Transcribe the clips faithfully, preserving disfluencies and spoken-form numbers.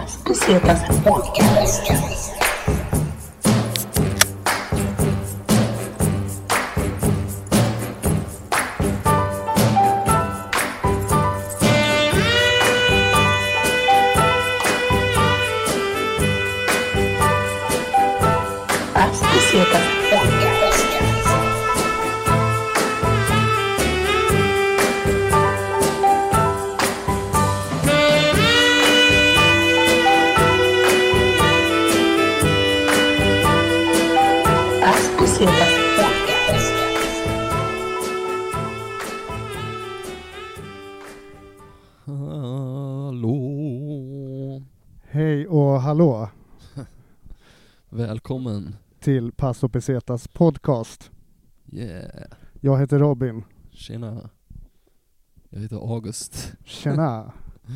Pesetas Podcast. Pesetas Podcast. Pesetas Podcast. Hallå. Hej och hallå Välkommen. till Passo Pesetas podcast. Yeah. Jag heter Robin. Tjena. Jag heter August. Tjena.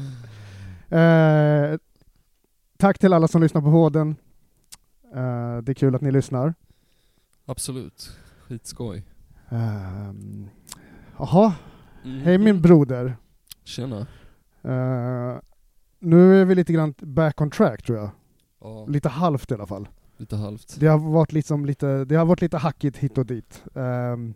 eh, tack till alla som lyssnar på podden. Eh, det är kul att ni lyssnar. Absolut. Skitskoj. Ehm, Jaha, Mm. hej min broder. Tjena. Eh, nu är vi lite grann back on track tror jag. Ja, Lite halvt i alla fall. lite halvt. Det har varit liksom lite, det har varit lite hackigt hit och dit. Ehm,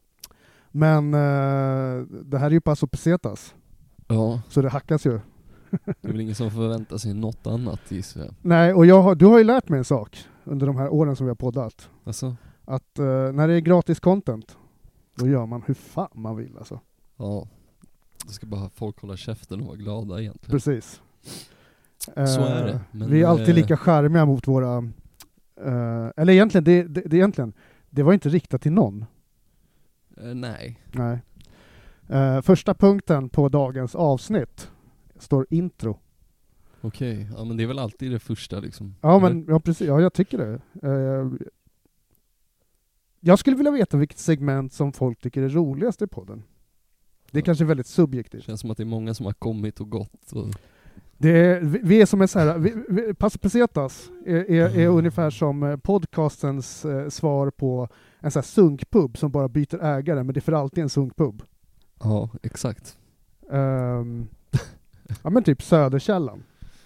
men eh, det här är ju Passo Pesetas. Ja, Så det hackas ju. det är väl ingen som förväntar sig något annat, gissar jag. Nej, och jag har, du har ju lärt mig en sak under de här åren som vi har poddat. Alltså, Att eh, när det är gratis content, då gör man hur fan man vill alltså. ja. Då ska bara folk hålla käften och vara glada egentligen. Precis. Så är Eh, det, men, vi är alltid eh, lika charmiga mot våra... eh, eller egentligen det, det, det, egentligen, det var inte riktat till någon. Eh, nej. Nej. Eh, första punkten på dagens avsnitt står intro. Okej, ja men det är väl alltid det första liksom. Ja, Eller? men ja, precis. Ja, jag tycker det. Eh, jag skulle vilja veta vilket segment som folk tycker är roligast i podden. Det är Ja. kanske väldigt Det subjektivt. känns som att det är många som har kommit och gått. Och... Det är, vi, vi är som en så här, vi, vi, Passo Pesetas är, är, är Mm. ungefär som eh, podcastens eh, svar på en så här sunkpub som bara byter ägare, men det är för alltid en sunkpub. Ja, exakt. Um, ja men typ Söderkällan.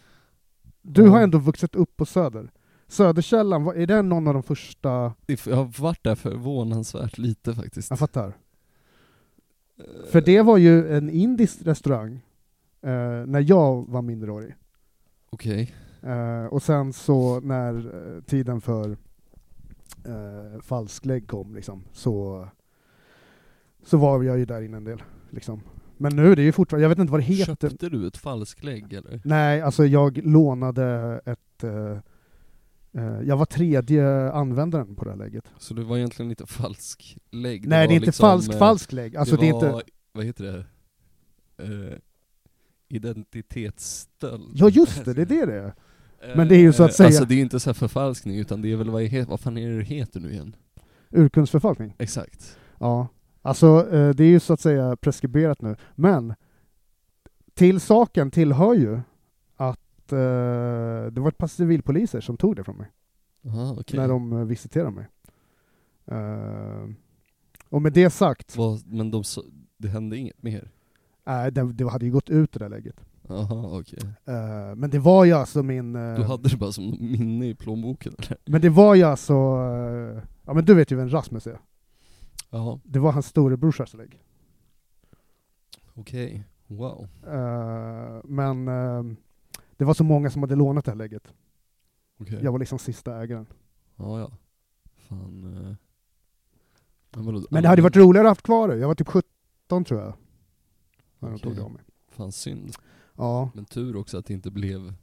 Du Ja. har ändå vuxit upp på Söder. Söderkällan, vad- är det någon av de första... Det- Jag har varit där förvånansvärt lite faktiskt. Jag fattar. För det var ju en indisk restaurang eh, när jag var minderårig. Okej. Eh, och sen så när eh, tiden för eh, falsklägg kom liksom, så, så var jag ju där inne en del. Liksom. Men nu är det ju fortfarande, jag vet inte vad det heter. Köpte du ett falsklägg eller? Nej, alltså jag lånade ett... Eh, eh, jag var tredje användaren på det här lägget. Så det var egentligen inte falsk lägg? Nej, var det är inte liksom, falsk, eh, falsk lägg. Alltså det, det är var, inte... vad heter det? Eh, identitetsstöld. Ja just det, det är det det är. Men det är ju så att Eh, säga- Alltså det är inte så här förfalskning, utan det är väl vad, är, vad fan är det det heter nu igen? Urkundsförfalskning. Exakt. Ja, alltså eh, det är ju så att säga preskriberat nu. Men till saken tillhör ju att eh, det var ett par civilpoliser som tog det från mig Aha, okej. när de eh, visiterade mig. Eh, och med det sagt, Vad, men de, så- det hände inget mer? nej, det, det hade ju gått ut det där läget. Aha, okej. Eh, men det var ju alltså min... eh, Du hade det bara som minne i plånboken eller? Men det var ju alltså... eh, ja men du vet ju vem Rasmus är. Ja, Det var hans storebrorsas lägg. okej. Wow. Eh, men eh, det var så många som hade lånat det här lägget. Okej. Jag var liksom sista ägaren. Ja, ja. Fan. Eh. Men, vadå, Men det hade varit roligare att ha haft kvar det. Jag var typ sjutton tror jag. När de Okej. tog det av mig. Fan synd. Ja, Men tur också att det inte blev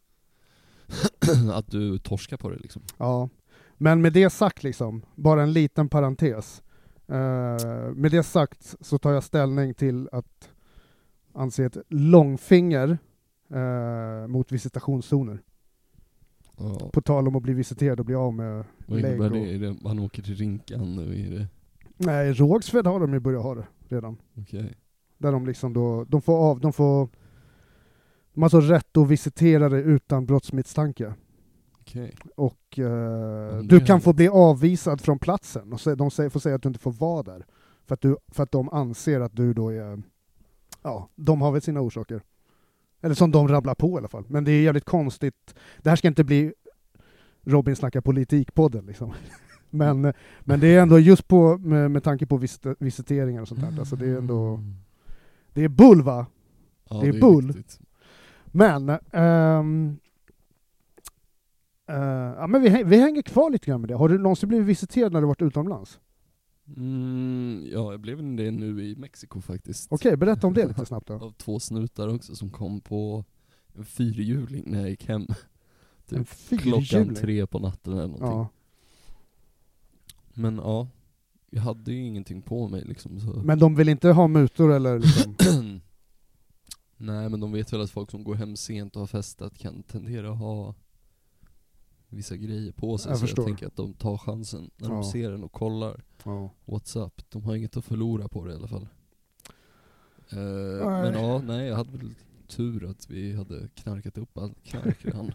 att du torskar på det liksom. ja. Men med det sagt liksom, bara en liten parentes. Eh, med det sagt så tar jag ställning till att anse ett långfinger eh, mot visitationszoner. Ja. På tal om att bli visiterad och bli av med Vad lägg. innebär Och... det? Är det? Han åker till Rinkan nu? Är det? Nej, Rågsved har de ju börjat ha det redan. Okej. Där de liksom då, de får av, de får de har så rätt att visitera dig utan brottsmisstanke. Okej. Och eh, men du det kan är- få bli avvisad från platsen och så, de säger, får säga att du inte får vara där. För att, du, för att de anser att du då är, ja, de har väl sina orsaker. Eller som de rabblar på i alla fall. Men det är jävligt konstigt. Det här ska inte bli Robin snackar politik-podden liksom. men, men det är ändå just på, med, med tanke på visit- visiteringar och sånt där. Alltså det är ändå... Det är bull, va? Ja, det är bull. riktigt. Men... ehm, eh, ja, men vi, häng- vi hänger kvar lite grann med det. Har du någonsin blivit visiterad när du varit utomlands? Mm, ja, jag blev det nu i Mexiko faktiskt. Okej, berätta om det lite snabbt då. Av två snutar också som kom på en fyrhjuling när jag gick hem. En Typ klockan fyrhjuling? tre på natten eller någonting. Ja. Men ja, jag hade ju ingenting på mig liksom. Så. Men de vill inte ha mutor eller liksom... Nej, men de vet väl att folk som går hem sent och har festat kan tendera att ha vissa grejer på sig. Jag så förstår. jag tänker att de tar chansen när Ja. de ser den och kollar Ja. what's up. De har inget att förlora på det i alla fall. Uh, Nej. men ja, nej, jag hade väl tur att vi hade knarkat upp allt knark redan.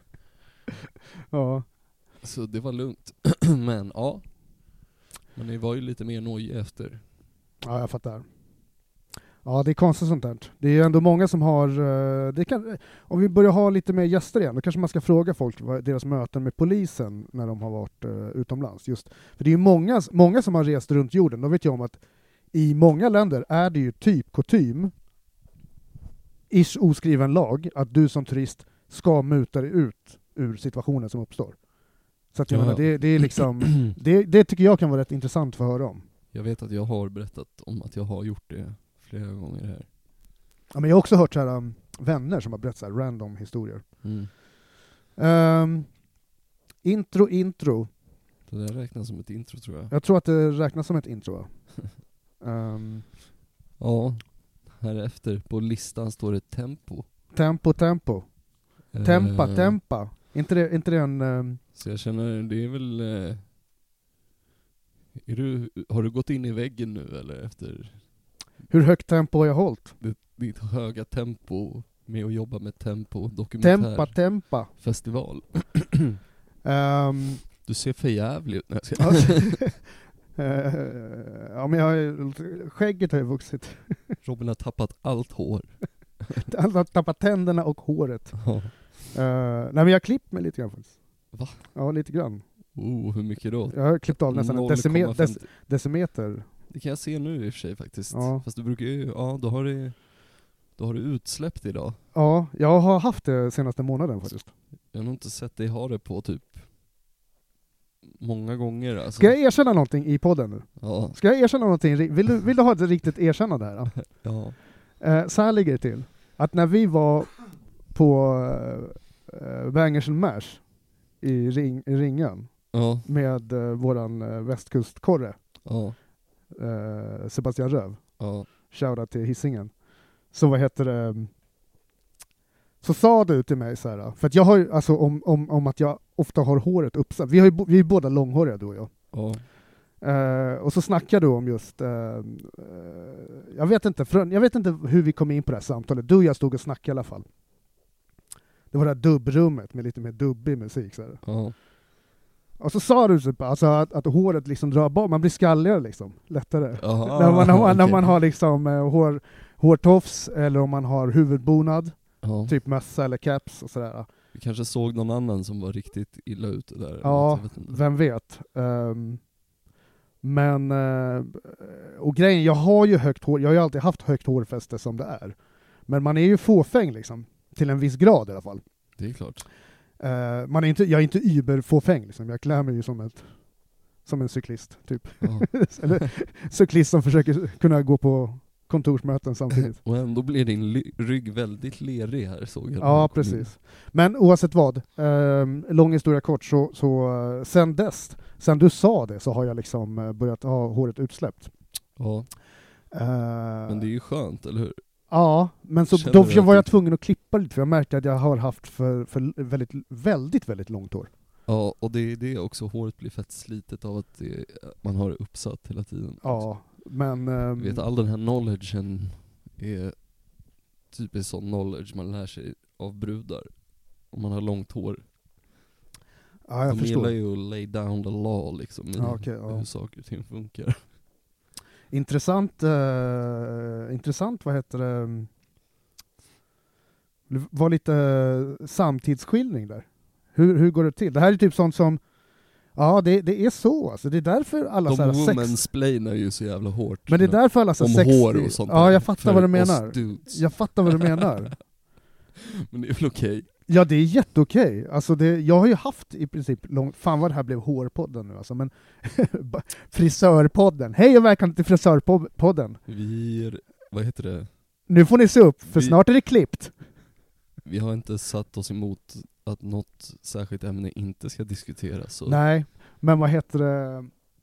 Ja. Så det var lugnt. Men ja, men det var ju lite mer nojig efter. Ja, jag fattar. Ja, det är konstigt sånt där. Det är ju ändå många som har... eh, Det kan, om vi börjar ha lite mer gäster igen, då kanske man ska fråga folk vad deras möten med polisen när de har varit uh, utomlands. Just, för det är ju många, många som har rest runt jorden. Då vet jag om att i många länder är det ju typ kutym, ish oskriven lag, att du som turist ska muta dig ut ur situationen som uppstår. Så att jag Ja. menar, det, det är liksom... det, det tycker jag kan vara rätt intressant för att höra om. Jag vet att jag har berättat om att jag har gjort det flera gånger här. Ja, men jag har också hört så här, um, vänner som har berättat så här random historier. Mm. Um, intro, intro. Det där räknas som ett intro tror jag. Jag tror att det räknas som ett intro. Va? um, Ja, här efter på listan står det tempo. tempo, tempo. Tempa, Eh, tempa. Inte det, inte det en... Um, Så jag känner, det är väl... eh, Är du, har du gått in i väggen nu eller efter hur högt tempo har jag hållit? ditt, ditt höga tempo med att jobba med tempo dokumentär Tempa, tempa. festival? Um, Du ser för jävligt ut. Nej, jag ska- uh, ja, men jag har ju- skägget har ju vuxit. Robin har tappat allt hår. Han har tappat tänderna och håret. Ja. Uh, nej, men jag har klippt mig lite grann faktiskt. Va? Ja, lite grann. Oh, hur mycket då? Jag har klippt av nästan en noll komma decime- femtio. dec- decimeter. Det kan jag se nu i och för sig faktiskt. Ja. Fast du brukar ju, ja då har du, då har du utsläppt idag. Ja, jag har haft det senaste månaden faktiskt. Jag har nog inte sett dig ha det på typ många gånger alltså. Ska jag erkänna någonting i podden nu? Ja, Ska jag erkänna någonting? Vill du, vill du ha ett riktigt erkännande här? Då? ja. Eh, så här ligger det till. Att när vi var på eh, Bangers and Mash i, ring, i Ringen Ja, med eh, våran eh, västkustkorre, ja, eh, Sebastian Röv, ja. shoutout till Hisingen, så vad heter det, så sa du till mig så här, för att jag har ju, alltså om, om, om att jag ofta har håret uppsatt, vi, har ju, bo- vi är båda långhåriga du och jag. ja. Uh, och så snackar du om just, uh, uh, jag, vet inte, från, jag vet inte hur vi kom in på det här samtalet, du och jag stod och snackade i alla fall. Det var det här dubbrummet med lite mer dubbig musik. Så här. Ja. Och så sa du typ, alltså, att, att håret liksom drar bort, man blir skalligare liksom, lättare. Aha, när, man, när, man, när okej. man har liksom uh, hår, hårtofs, eller om man har huvudbonad, Ja. typ mössa eller caps och sådär. Vi kanske såg någon annan som var riktigt illa ute där. Ja, Jag vet inte. vem vet. Um, men, uh, och grejen, jag har ju högt hår, jag har ju alltid haft högt hårfäste som det är. Men man är ju fåfäng liksom, till en viss grad i alla fall. Det är klart. Uh, man är inte, jag är inte überfåfäng liksom, jag klär mig ju som, ett, som en cyklist, typ. Ja. Eller cyklist som försöker kunna gå på kontorsmöten samtidigt. Och ändå blir din ly- rygg väldigt lerig här såg jag. Ja, precis. Men oavsett vad, um, lång historia kort, så, så uh, sen dess, sen du sa det, så har jag liksom uh, börjat ha håret utsläppt. Ja, Uh, men det är ju skönt, eller hur? Ja, men så Känner då du att var jag du- tvungen att klippa lite, för jag märkte att jag har haft för, för väldigt, väldigt, väldigt långt hår. Ja, och det är det också, håret blir fett slitet av att det, man har det uppsatt hela tiden. Ja, men... Um, Du vet, all den här knowledgen är typiskt sån knowledge man lär sig av brudar. Om man har långt hår. ja, jag De förstår. gillar ju att lay down the law liksom, i Ja, okej, ja. hur saker och ting funkar. Intressant, uh, intressant, vad heter det? Det var lite uh, samtidsskildring där. Hur, hur går det till? Det här är typ sånt som, ja det, det är så alltså. Det är därför alla så här De sex... womansplainar ju så jävla hårt. Men det är därför alla så om sex... hår och sånt. Ja, jag fattar vad du menar. Dudes. Jag fattar vad du menar. Men det är väl okej. Ja, det är jätteokej. Alltså det, jag har ju haft i princip långt... Fan vad det här blev hårpodden nu alltså, men frisörpodden. Hej och välkommen till frisörpodden. Vi är, vad heter det? Nu får ni se upp, för Vi- snart är det klippt. Vi har inte satt oss emot att något särskilt ämne inte ska diskuteras. Så. Nej, men vad heter det?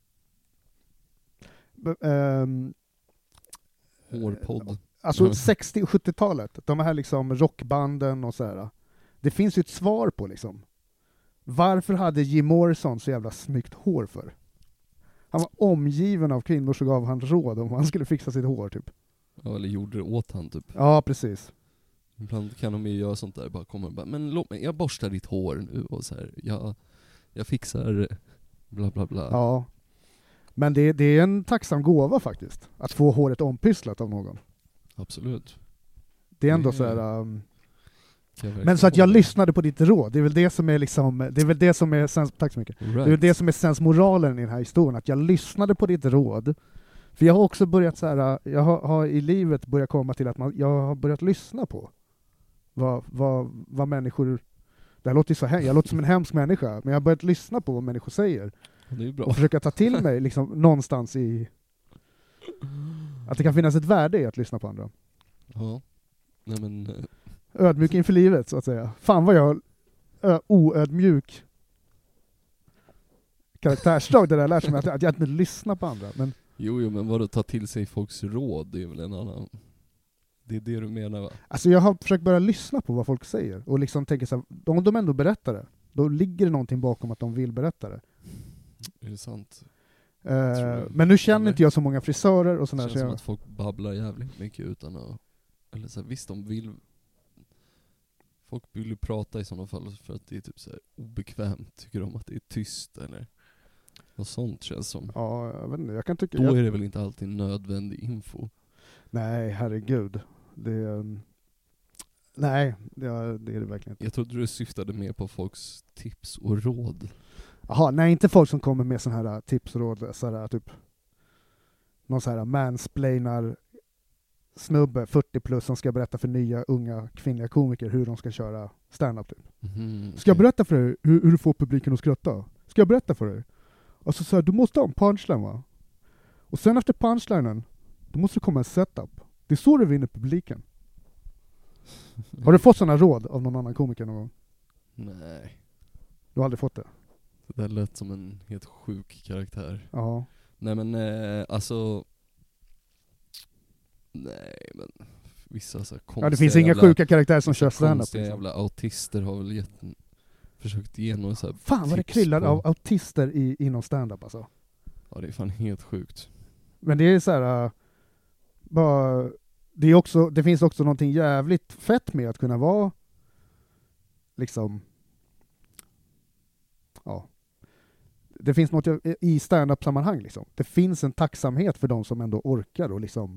B- ehm, Hårpodd. alltså Mm. sextio- och sjuttiotalet, de här liksom rockbanden och så här. Det finns ju ett svar på liksom. Varför hade Jim Morrison så jävla snyggt hår för? Han var omgiven av kvinnor som gav han råd om han skulle fixa sitt hår typ. Ja, eller gjorde det åt han typ. Ja, precis. Ibland kan de ju göra sånt där, bara kommer och bara, men låt mig, jag borstar ditt hår nu och så här, jag, jag fixar bla bla bla. Ja. Men det, det är en tacksam gåva faktiskt, att få håret ompysslat av någon. Absolut. Det är ändå Det- så här. Um, Kan jag men så att jag verkligen lyssnade på ditt råd, det är väl det som är liksom, det är väl det som är sens, tack så mycket. hålla. Det är Right. väl det som är sensmoralen i den här historien, att jag lyssnade på ditt råd. För jag har också börjat så här, jag har, har i livet börjat komma till att man, jag har börjat lyssna på vad, vad, vad människor, det här låter ju så här, jag låter som en hemsk människa, men jag har börjat lyssna på vad människor säger Ja, det är ju bra. och försöka ta till mig liksom någonstans i att det kan finnas ett värde i att lyssna på andra. Ja. Nej men, eh, Ödmjuk inför livet så att säga. Fan vad jag ö, oödmjuk karaktärsdrag det där lär sig mig, att, att jag inte lyssnar på andra. Men jo jo men vadå, ta till sig folks råd, det är väl en annan. Det är det du menar va? alltså jag har försökt börja lyssna på vad folk säger och liksom tänker så här, om de ändå berättar det, då ligger det någonting bakom att de vill berätta det. Är det sant? Eh, Tror du? men nu känner Eller? inte jag så många frisörer och Det sådär. känns Så som jag, att folk babblar jävligt mycket utan att, eller så här, visst de vill, folk vill ju prata i sådana fall för att det är typ så här obekvämt, tycker de att det är tyst eller något sånt känns som. ja, jag vet inte, jag kan tycka... Då Jag, är det väl inte alltid nödvändig info. nej, herregud. Det är... um, nej, det är, det är det verkligen inte. Jag trodde du syftade mer på folks tips och råd. Jaha, nej, inte folk som kommer med sådana här tips och råd, så här, typ någon sån här mansplainar snubbe, fyrtio plus, som ska berätta för nya, unga, kvinnliga komiker hur de ska köra stand-up typ. Mhm, Ska jag okej. berätta för dig hur, hur du får publiken att skratta? Ska jag berätta för dig? Alltså så här, du måste ha en punchline va? Och sen efter punchlinen, då måste det komma en setup. Det är så du vinner publiken. Har du fått sådana råd av någon annan komiker någon gång? Nej, Du har aldrig fått det? det där lät som en helt sjuk karaktär. Ja. Nej men eh, alltså, nej men vissa så här konstiga Ja, det finns inga jävla, sjuka karaktärer som vissa kör stand-up. konstiga Liksom. jävla autister har väl gett, försökt ge någon så här Fan vad det tips kryllar på- av autister i, inom stand-up alltså. Ja det är fan helt sjukt. Men det är så här, uh, bara, det, är också, det finns också någonting jävligt fett med att kunna vara liksom, ja, det finns något i stand-up-sammanhang liksom. Det finns en tacksamhet för de som ändå orkar och liksom,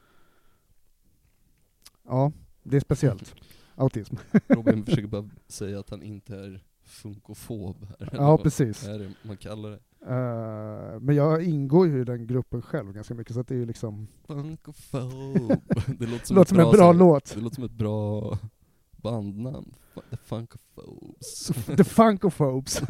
ja, det är speciellt. Autism. Robin försöker bara säga att han inte är funkofob här. eller Ja, vad precis. är det man kallar det? Uh, men jag ingår ju i den gruppen själv ganska mycket, så att det är ju liksom, Funkofob. Det låter som, låter ett som en bra, bra så här- låt. Det låter som ett bra bandnamn. The Funkofobes. The Funkophobes.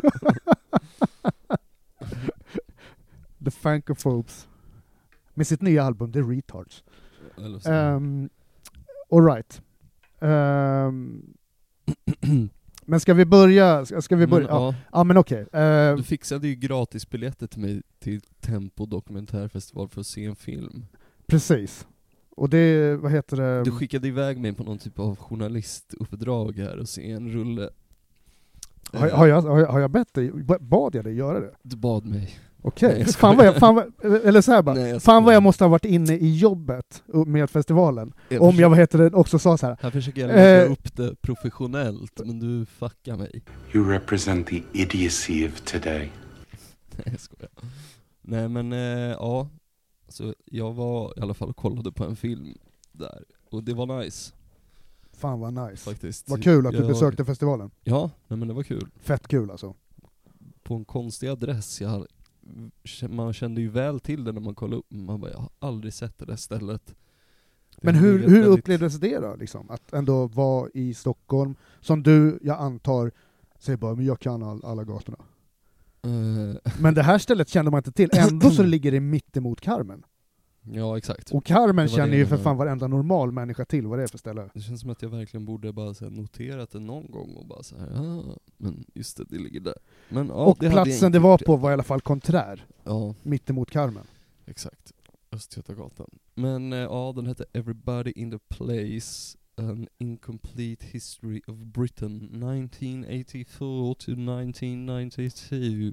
The Funkophobes. Med sitt nya album The Retards. Eller så. Um, all right. Um, men ska vi börja? Ska, ska vi börja? Men, Ja, ja, ja men okej. Okay. du fixade ju gratisbiljetter till mig till Tempo dokumentärfestival för att se en film. precis. Och det, vad heter det? Du skickade iväg mig på någon typ av journalistuppdrag här och se en rulle. har, har, jag, har, jag, har jag bett dig? Bad jag dig göra det? Du bad mig. Okej. Nej, jag Fan vad jag, fan vad, eller så här bara. Nej, jag Fan vad skojar. jag måste ha varit inne i jobbet med festivalen. Jag Om försöker- jag, vad heter det, också sa så här. Här försöker jag lägga Eh. upp det professionellt, men du fuckar mig. You represent the idiocy of today. Nej, jag skojar. Nej men, eh, ja. Så jag var i alla fall och kollade på en film där, och det var nice. Fan vad nice. faktiskt. Vad kul att du Jag- besökte festivalen. Ja, nej men det var kul. Fett kul alltså. På en konstig adress, jag, man kände ju väl till det när man kollade upp, man bara, jag har aldrig sett det där stället. Det Men har hur, legat hur väldigt- upplevdes det då? Liksom? Att ändå vara i Stockholm, som du, jag antar, säger bara, men jag kan all, alla gatorna. Eh, Men det här stället kände man inte till, ändå så ligger det mitt emot Carmen. ja, exakt. Och Carmen Det var känner det ju jag för menade. fan varenda normal människa till vad det är för ställe. Det känns som att jag verkligen borde bara så här, noterat det någon gång och bara så här, ah, men just det, det ligger där. Men, ja, Och det hade jag platsen inte det var gjort. på var i alla fall konträr, Ja, mitt emot Carmen. exakt. Östgötagatan. Men eh, ja, den hette Everybody in the Place, An Incomplete History of Britain nineteen eighty-four to nineteen ninety-two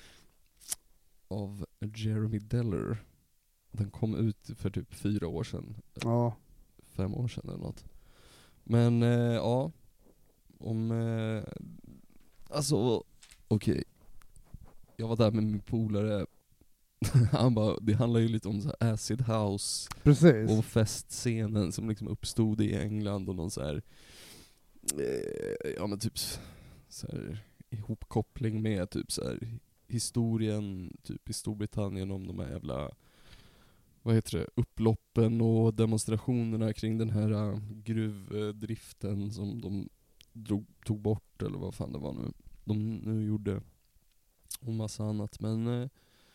av Jeremy Deller. Den kom ut för typ fyra år sedan, Ja. fem år sedan eller något. Men eh, ja, om... Eh, alltså, okej. Jag var där med min polare. Han bara, det handlar ju lite om så här acid house Precis. och festscenen som liksom uppstod i England och någon så här, eh, ja men typ så här ihopkoppling med typ så här historien typ i Storbritannien om de här jävla, vad heter det, upploppen och demonstrationerna kring den här uh, gruvdriften som de drog, tog bort eller vad fan det var nu de nu gjorde och massa annat. Men eh,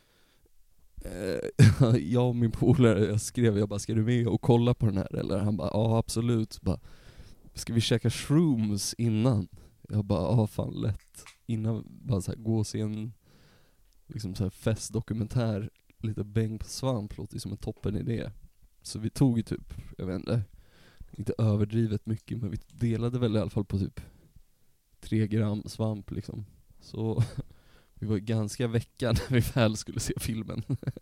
eh, jag och min polare, jag skrev, jag bara, ska du med och kolla på den här? Eller han bara, ja absolut. Bara, ska vi käka shrooms innan? Jag bara, ja fan lätt. Innan, bara så här, gå och se en liksom så här festdokumentär, lite bäng på svamp, låter ju som en toppen idé. Så vi tog ju typ, jag vet inte, inte överdrivet mycket, men vi delade väl i alla fall på typ tre gram svamp liksom. Så vi var ganska väcka när vi väl skulle se filmen.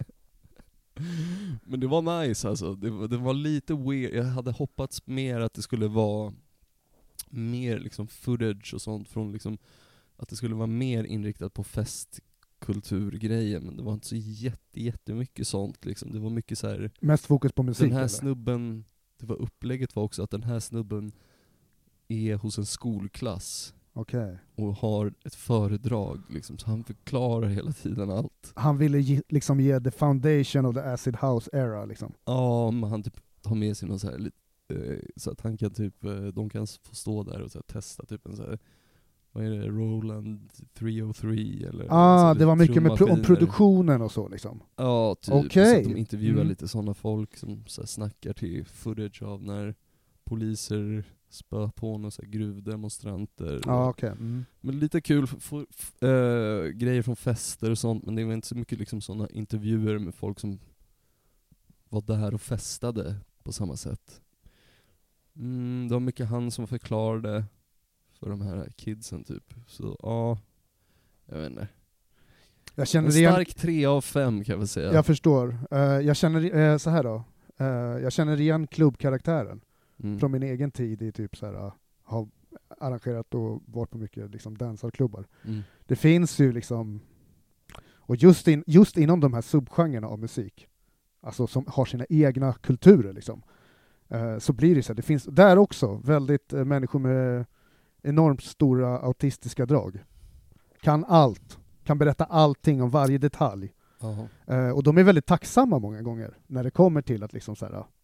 Men det var nice alltså, det var, det var lite weird. Jag hade hoppats mer att det skulle vara mer liksom footage och sånt från liksom, att det skulle vara mer inriktat på festkulturgrejer, men det var inte så jätte, jättemycket sånt liksom. Det var mycket så här. Mest fokus på musik Den här eller? snubben, det var upplägget var också att den här snubben är hos en skolklass Okej. och har ett föredrag liksom, så han förklarar hela tiden allt. Han ville ge, liksom ge the foundation of the acid house era liksom. Ja, men han typ har med sig någon så här lite, eh, så att han kan typ, eh, de kan få stå där och så här, testa typ en så här, vad är det, Roland trehundratre eller Ah, så det var mycket med pro- om trummaskiner. produktionen och så liksom. Ja, typ. Okej. Så att de intervjuar Mm. lite sådana folk som så här, snackar till footage av när poliser spö på några så här gruvdemonstranter. Ja, okej. Mm. Men lite kul f- f- f- äh, grejer från fester och sånt, men det var inte så mycket liksom sådana intervjuer med folk som var där och festade på samma sätt. Mm, det var mycket han som förklarade för de här kidsen typ. Så ja, jag vet inte. Jag känner En igen, stark tre av fem kan jag väl säga. jag förstår. Eh, jag känner, uh, så här då. Eh, jag känner igen klubbkaraktären Mm. från min egen tid i typ så här, uh, har arrangerat och varit på mycket liksom dansarklubbar. Mm. Det finns ju liksom, och just, in, just inom de här subgenrerna av musik, alltså som har sina egna kulturer liksom, eh, så blir det så här, det finns där också väldigt eh, människor med enormt stora autistiska drag. Kan allt, kan berätta allting om varje detalj. Jaha. Eh, och de är väldigt tacksamma många gånger när det kommer till att liksom så här, ja.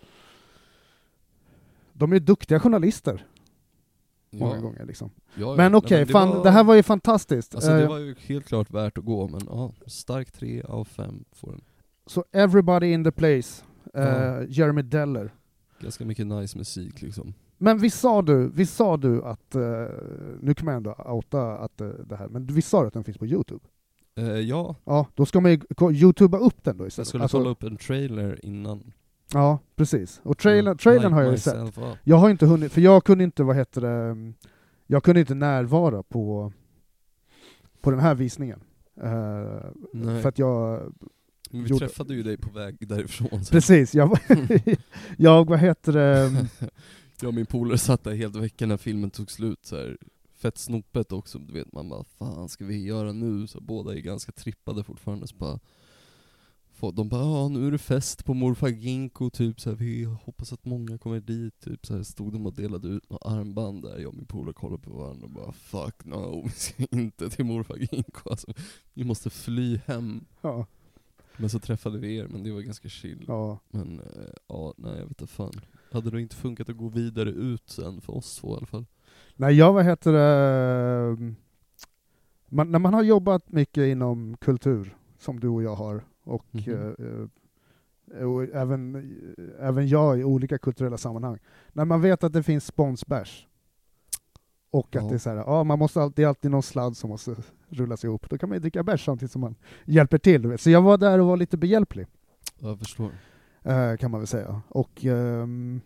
De är duktiga journalister många Ja. gånger liksom. Ja, ja. Men Nej, okej, det fan, var- det här var ju fantastiskt. Alltså det Eh, var ju helt klart värt att gå, men ja, stark tre av fem får den. Så Everybody in the Place, eh, Ja. Jeremy Deller. Ganska mycket nice musik liksom. Men vi sa du, vi sa du att, eh, nu kan man ändå outa att eh, det här, men vi sa att den finns på YouTube. Eh, ja, Ja, då ska man ju ko- YouTubea upp den då jag istället. skulle Alltså, kolla upp en trailer innan. Ja, precis. Och trailern, trailern har jag ju sett. Myself up. Jag har inte hunnit, för jag kunde inte, vad heter det, jag kunde inte närvara på, på den här visningen. Eh, Nej. för att jag, Men vi gjorde- träffade ju dig på väg därifrån. Så. precis, jag, jag vad heter det, Jag och min polare satt där helt veckan när filmen tog slut så här. Fett snopet också, du vet man bara, fan ska vi göra nu? Så båda är ganska trippade fortfarande, så bara, Folk, de bara, ja nu är det fest på Morfar Ginkgo, typ så här, vi hoppas att många kommer dit, typ så här, stod de och delade ut några armband där, jag och min polare kollade på varandra och bara, fuck no, vi ska inte till Morfar Ginkgo, alltså, vi måste fly hem. Ja. Men så träffade vi er, men det var ganska chill. Ja. Men äh, ja, nej jag vet inte fan. Hade det inte funkat att gå vidare ut sen för oss två i alla fall? Nej, jag vad heter det, man, när man har jobbat mycket inom kultur, som du och jag har, och, Mhm. eh, och även, även jag i olika kulturella sammanhang, när man vet att det finns sponsbärs, och att Ja. det är så här, ja, man måste alltid, det är alltid någon sladd som måste rullas ihop, då kan man ju dricka bärs samtidigt som man hjälper till. du vet. Så jag var där och var lite behjälplig, Jag förstår. eh, kan man väl säga. Och, ehm,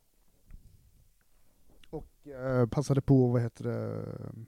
och eh, passade på, vad heter det,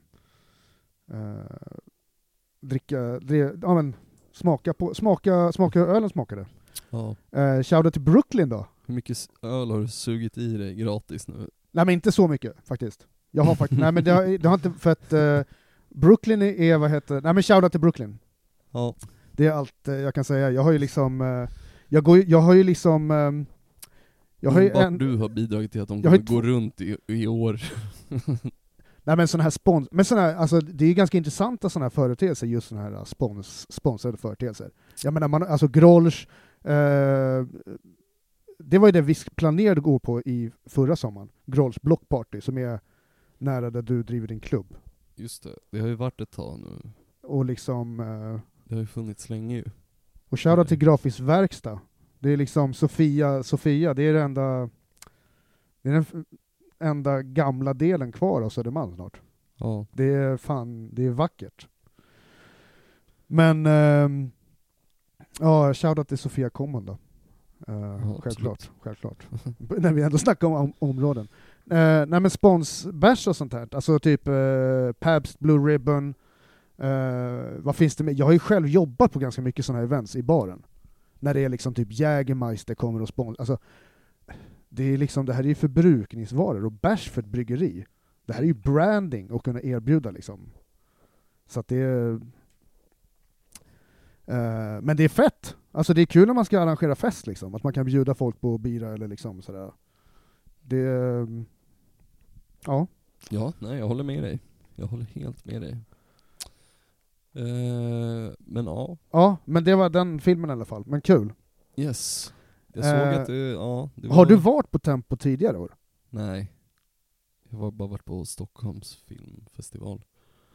eh, dricka, dre, ja, men, smaka, på, smaka, smaka hur ölen smakade. Ja. Eh, shoutout till Brooklyn då. Hur mycket s- öl har du sugit i dig gratis nu? Nej men inte så mycket faktiskt. Jag har faktiskt, nej men det har, det har inte, för att eh, Brooklyn är, vad heter, nej men shoutout till Brooklyn. Ja. Det är allt eh, jag kan säga. Jag har ju liksom, eh, jag går, ju- jag har ju liksom, eh, jag har ju Enbart en, du har bidragit till att de Jag har kommer ju gå två- runt i, i år. nej men sån här spons, men sån här, alltså det är ju ganska intressanta såna här företeelser, just såna här spons, sponsrade företeelser. Jag menar, man, alltså Grolsch, eh, det var ju det vi planerade att gå på i förra sommaren, Grolsch Blockparty, som är nära där du driver din klubb. Just det, det har ju varit ett tag nu. Och liksom, eh, Det har ju funnits länge ju. och shoutout till Grafisk Verkstad. Det är liksom Sofia, Sofia, det är det enda, det är den f- enda gamla delen kvar av Södermalm snart. Ja. Det är fan, det är vackert. Men, ehm, ja, shoutout till Sofia Common då. Eh, absolut. självklart, självklart. När vi ändå snackar om, om områden. Uh, nej men sponsbärs och sånt här, alltså typ uh, Pabst Blue Ribbon, uh, vad finns det med? Jag har ju själv jobbat på ganska mycket sådana här events i baren. När det är liksom typ Jägermeister kommer och sponsrar, alltså det är liksom, det här är ju förbrukningsvaror och bärs för ett bryggeri. Det här är ju branding och kunna erbjuda liksom. Så att det är, uh, men det är fett. Alltså det är kul när man ska arrangera fest liksom, att man kan bjuda folk på bira eller liksom sådär. Det, ja. Ja, nej jag håller med dig. Jag håller helt med dig. Eh, men ja, Ja, men det var den filmen i alla fall. Men kul. yes. Jag såg Eh, att det, ja, det var... Har du varit på Tempo tidigare år? Nej. Jag har bara varit på Stockholms filmfestival.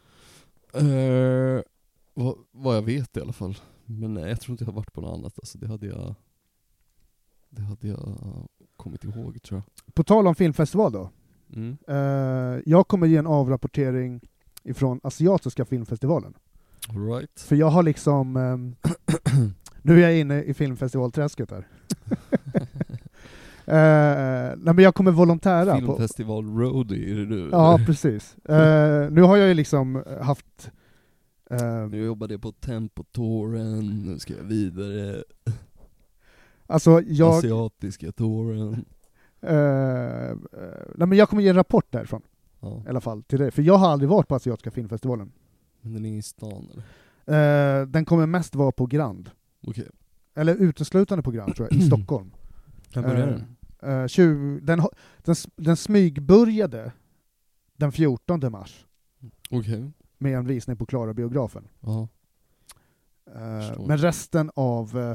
Eh, vad, vad jag vet i alla fall. Men nej, jag tror inte jag har varit på något annat. Alltså, det hade jag Det hade jag kommit ihåg, tror jag. På tal om filmfestival då. Mm. Eh, jag kommer ge en avrapportering ifrån Asiatiska filmfestivalen. All right. För jag har liksom... ehm, nu är jag inne i filmfestivalträsket här. eh, nej, men jag kommer volontära. På, Filmfestival Roadie, är det du? ja, precis. Eh, nu har jag ju liksom haft... eh, Nu jobbar jag på Tempo-touren, nu ska jag vidare. alltså jag... Asiatiska touren. Eh, eh, nej, men jag kommer ge en rapport därifrån Ja. i alla fall till dig, för jag har aldrig varit på Asiatiska filmfestivalen. Men den är i stan, eller? Eh, den kommer mest vara på Grand, Okej. eller uteslutande på Grand tror jag, i Stockholm. När börjar Eh, den? eh, tjugo, den, ha- den, s- den smygbörjade den fjortonde mars Okej. med en visning på Klara biografen. Ja. Eh, Förstår. men resten av... Eh,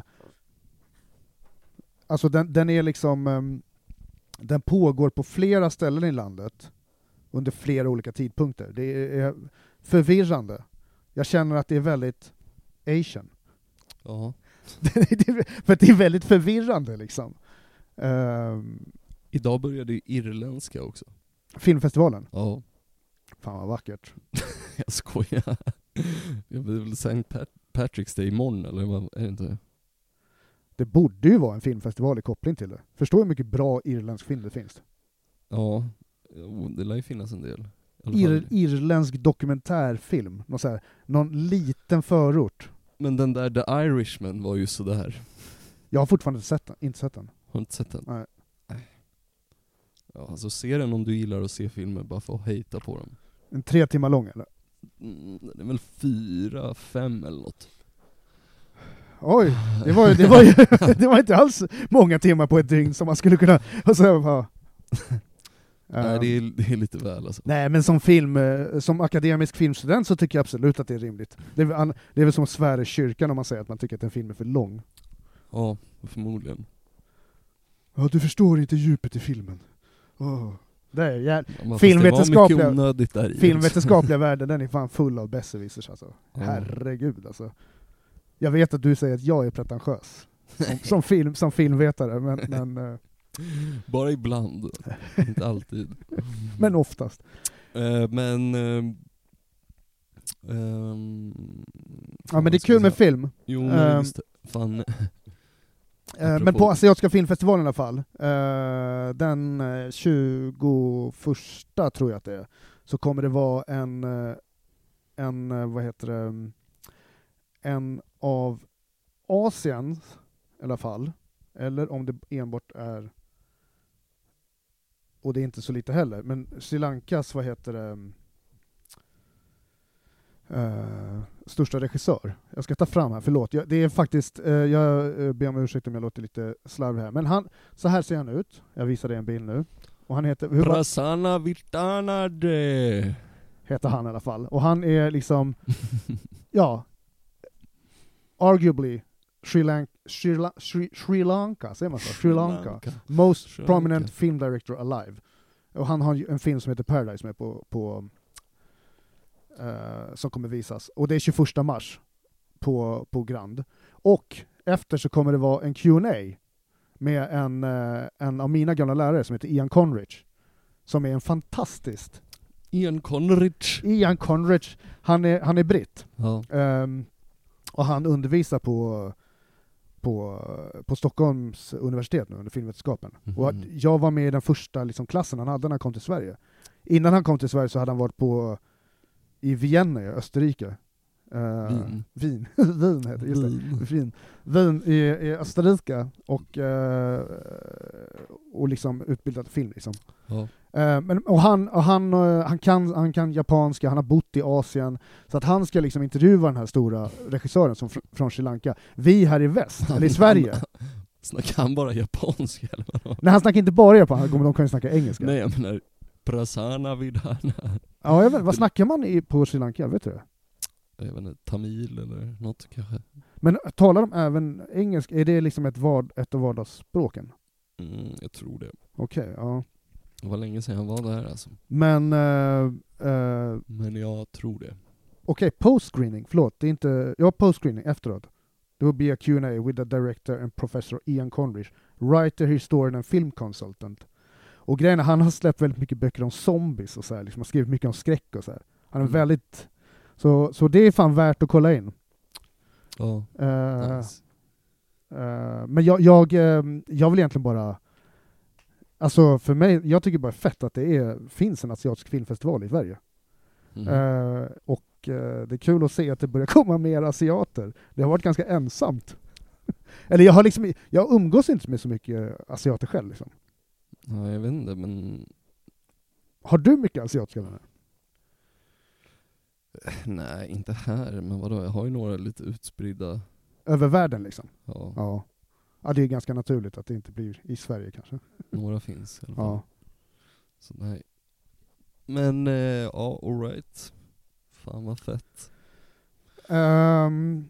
alltså den, den är liksom... ehm, den pågår på flera ställen i landet under flera olika tidpunkter. Det är förvirrande. Jag känner att det är väldigt Asian. Ja. Det är- för att det är väldigt förvirrande liksom. Ehm, Idag började ju irländska också. filmfestivalen. Ja. Fan vad vackert. Jag skojar. Det blir väl Sankt Pat- Patrick's Day imorgon, eller vad är det inte? Det borde ju vara en filmfestival i koppling till det. Förstå hur mycket bra irländsk film det finns. Ja. Jo, det lär ju finnas en del. I alla Ir, fall. irländsk dokumentärfilm. Någon, så här, någon liten förort. Men den där The Irishman var ju sådär. Jag har fortfarande inte sett den. Inte sett den. Har du inte sett den? Nej. Ja, alltså se den om du gillar att se filmer bara för att hejta på dem. En tre timmar lång eller? Mm, det är väl fyra, fem eller något. Oj, det var, ju, det, var ju, det var inte alls många timmar på ett dygn som man skulle kunna... Och så, ja. Nej, det är, det är lite väl alltså. Nej, men som film, som akademisk filmstudent så tycker jag absolut att det är rimligt. Det är, väl, det är väl som att svära i kyrkan om man säger att man tycker att en film är för lång. Ja, förmodligen. Ja, du förstår inte djupet i filmen. Oh. Det är jär... Ja, filmvetenskapliga, där i, filmvetenskapliga världen, den är fan full av besserwissers alltså. Ja. Herregud alltså. Jag vet att du säger att jag är pretentiös som, som, film, som filmvetare, men, men, uh... bara ibland, inte alltid. men oftast. Uh, men... Uh, um, ja, men det är kul med film. Jo, men um, just det. Fan... Uh, men på Asiatiska filmfestivalen i alla fall, uh, den uh, tjugoförsta tror jag att det är, så kommer det vara en, uh, en uh, vad heter det, um, en av Asiens i alla fall, eller om det enbart är, och det är inte så lite heller, men Sri Lankas, vad heter det, um, Uh, största regissör. Jag ska ta fram här, förlåt. Jag, det är faktiskt, uh, jag uh, ber om ursäkt om jag låter lite slarv här. Men han, så här ser han ut. Jag visar dig en bild nu. Och han heter... Prasanna Virtanade heter han i alla fall. Och han är liksom, ja, arguably Sri Lanka, Sri, La, Sri, Sri Lanka, säger man så? Sri Lanka. Lanka. Most Sri prominent Lanka. Film director alive. Och han har en film som heter Paradise med på... på Uh, som kommer visas. Och det är tjugoförsta mars på, på Grand. Och efter så kommer det vara en Q and A med en, uh, en av mina gamla lärare som heter Ian Conrich. Som är en fantastisk... Ian Conrich. Ian Conrich. Han är, han är britt. Ja. Um, och han undervisar på, på, på Stockholms universitet nu under filmvetenskapen. Mm-hmm. Och jag var med i den första liksom, klassen han hade när han kom till Sverige. Innan han kom till Sverige så hade han varit på i Vienna i Österrike. Uh, Wien. Wien. Wien heter det, just det. Wien. Wien i, i Österrike och, uh, och liksom utbildat film liksom. Ja. Uh, men, och han, och han, uh, han, kan, han kan japanska, han har bott i Asien, så att han ska liksom intervjua den här stora regissören som fr- från Sri Lanka. Vi här i väst, eller i Sverige. Snackar han bara japanska eller vad? Nej, han snackar inte bara japanska, de kan ju snacka engelska. Nej, jag menar Prasanna Vidana. Ja, jag vet, vad snackar man i, på Sri Lanka, vet du det? Jag vet inte, tamil eller något kanske. Men talar de även engelska? Är det liksom ett, vard, ett av vardagsspråken? Mm, jag tror det. Okej, okay, ja. Det var länge sedan jag var där alltså. Men... Uh, uh, Men jag tror det. Okej, okay, post-screening, förlåt. Det är inte... Ja, post-screening, efteråt. Det will be a Q and A with the director and professor Ian Conrich, writer, historian and film consultant. Och grejen är, han har släppt väldigt mycket böcker om zombies och så här, liksom har skrivit mycket om skräck och så här. Han är mm. väldigt... Så, så det är fan värt att kolla in. Ja. Uh, nice. uh, men jag, jag, uh, jag vill egentligen bara... Alltså för mig, jag tycker bara fett att det är, finns en asiatisk filmfestival i Sverige. Mm. Uh, och uh, det är kul att se att det börjar komma mer asiater. Det har varit ganska ensamt. Eller jag har liksom, jag umgås inte med så mycket asiater själv liksom. Ja, jag vet inte, men... Har du mycket asiatiska vänner? Nej, inte här, men vadå? Jag har ju några lite utspridda... Över världen liksom? Ja. Ja. Ja, det är ganska naturligt att det inte blir i Sverige kanske. Några finns i alla fall. Ja. Så nej. Men, eh, ja, all right. Fan vad fett. Um...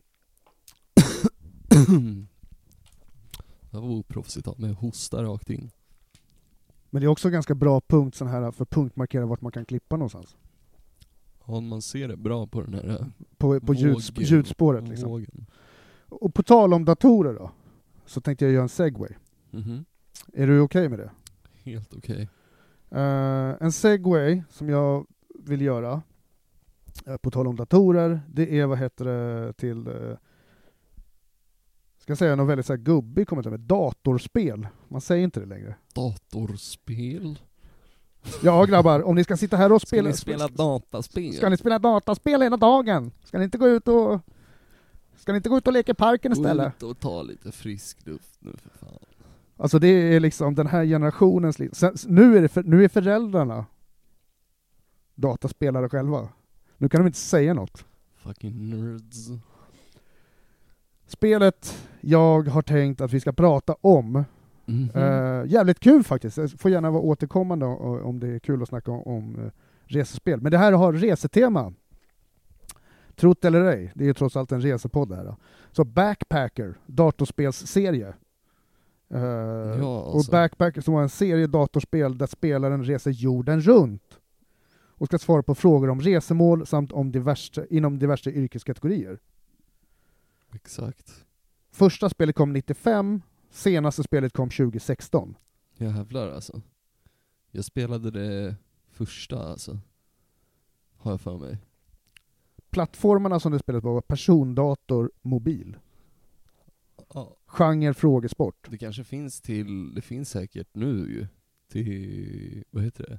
Det var oproffsigt att med hosta rakt in. Men det är också ganska bra punkt sån här för punktmarkera vart man kan klippa någonstans. Ja, man ser det bra på den här på, på ljudsp- ljudspåret liksom. Vågen. Och på tal om datorer då, så tänkte jag göra en segway. Mm-hmm. Är du okej okay med det? Helt okej. Okay. Uh, en segway som jag vill göra uh, på tal om datorer, det är vad heter det till uh, ska jag säga något väldigt så här gubbig kommer med datorspel. Man säger inte det längre. Datorspel? Ja grabbar, om ni ska sitta här och spela... Ska ni spela dataspel? Ska ni spela dataspel hela dagen? Ska ni inte gå ut och... Ska ni inte gå ut och leka i parken istället? Gå ut och ta lite frisk luft nu för fan. Alltså det är liksom den här generationens... Sen, nu, är det för, nu är föräldrarna dataspelare själva. Nu kan de inte säga något. Fucking nerds. Spelet jag har tänkt att vi ska prata om. Mhm. Uh, jävligt kul faktiskt. Det får gärna vara återkommande om det är kul att snacka om, om uh, resespel. Men det här har resetema. Trott eller ej, det är ju trots allt en resepodd här då. Så Backpacker, datorspelsserie. Uh, Ja, Och alltså. Backpacker som var en serie datorspel där spelaren reser jorden runt och ska svara på frågor om resemål samt om diverse, inom diverse yrkeskategorier. Exakt. Första spelet kom nittiofem, senaste spelet kom tjugo sexton. Jävlar alltså. Jag spelade det första alltså. Har jag för mig. Plattformarna som det spelet var var persondator, mobil. Ja. Genre frågesport. Det kanske finns till, det finns säkert nu ju. Till, vad heter det?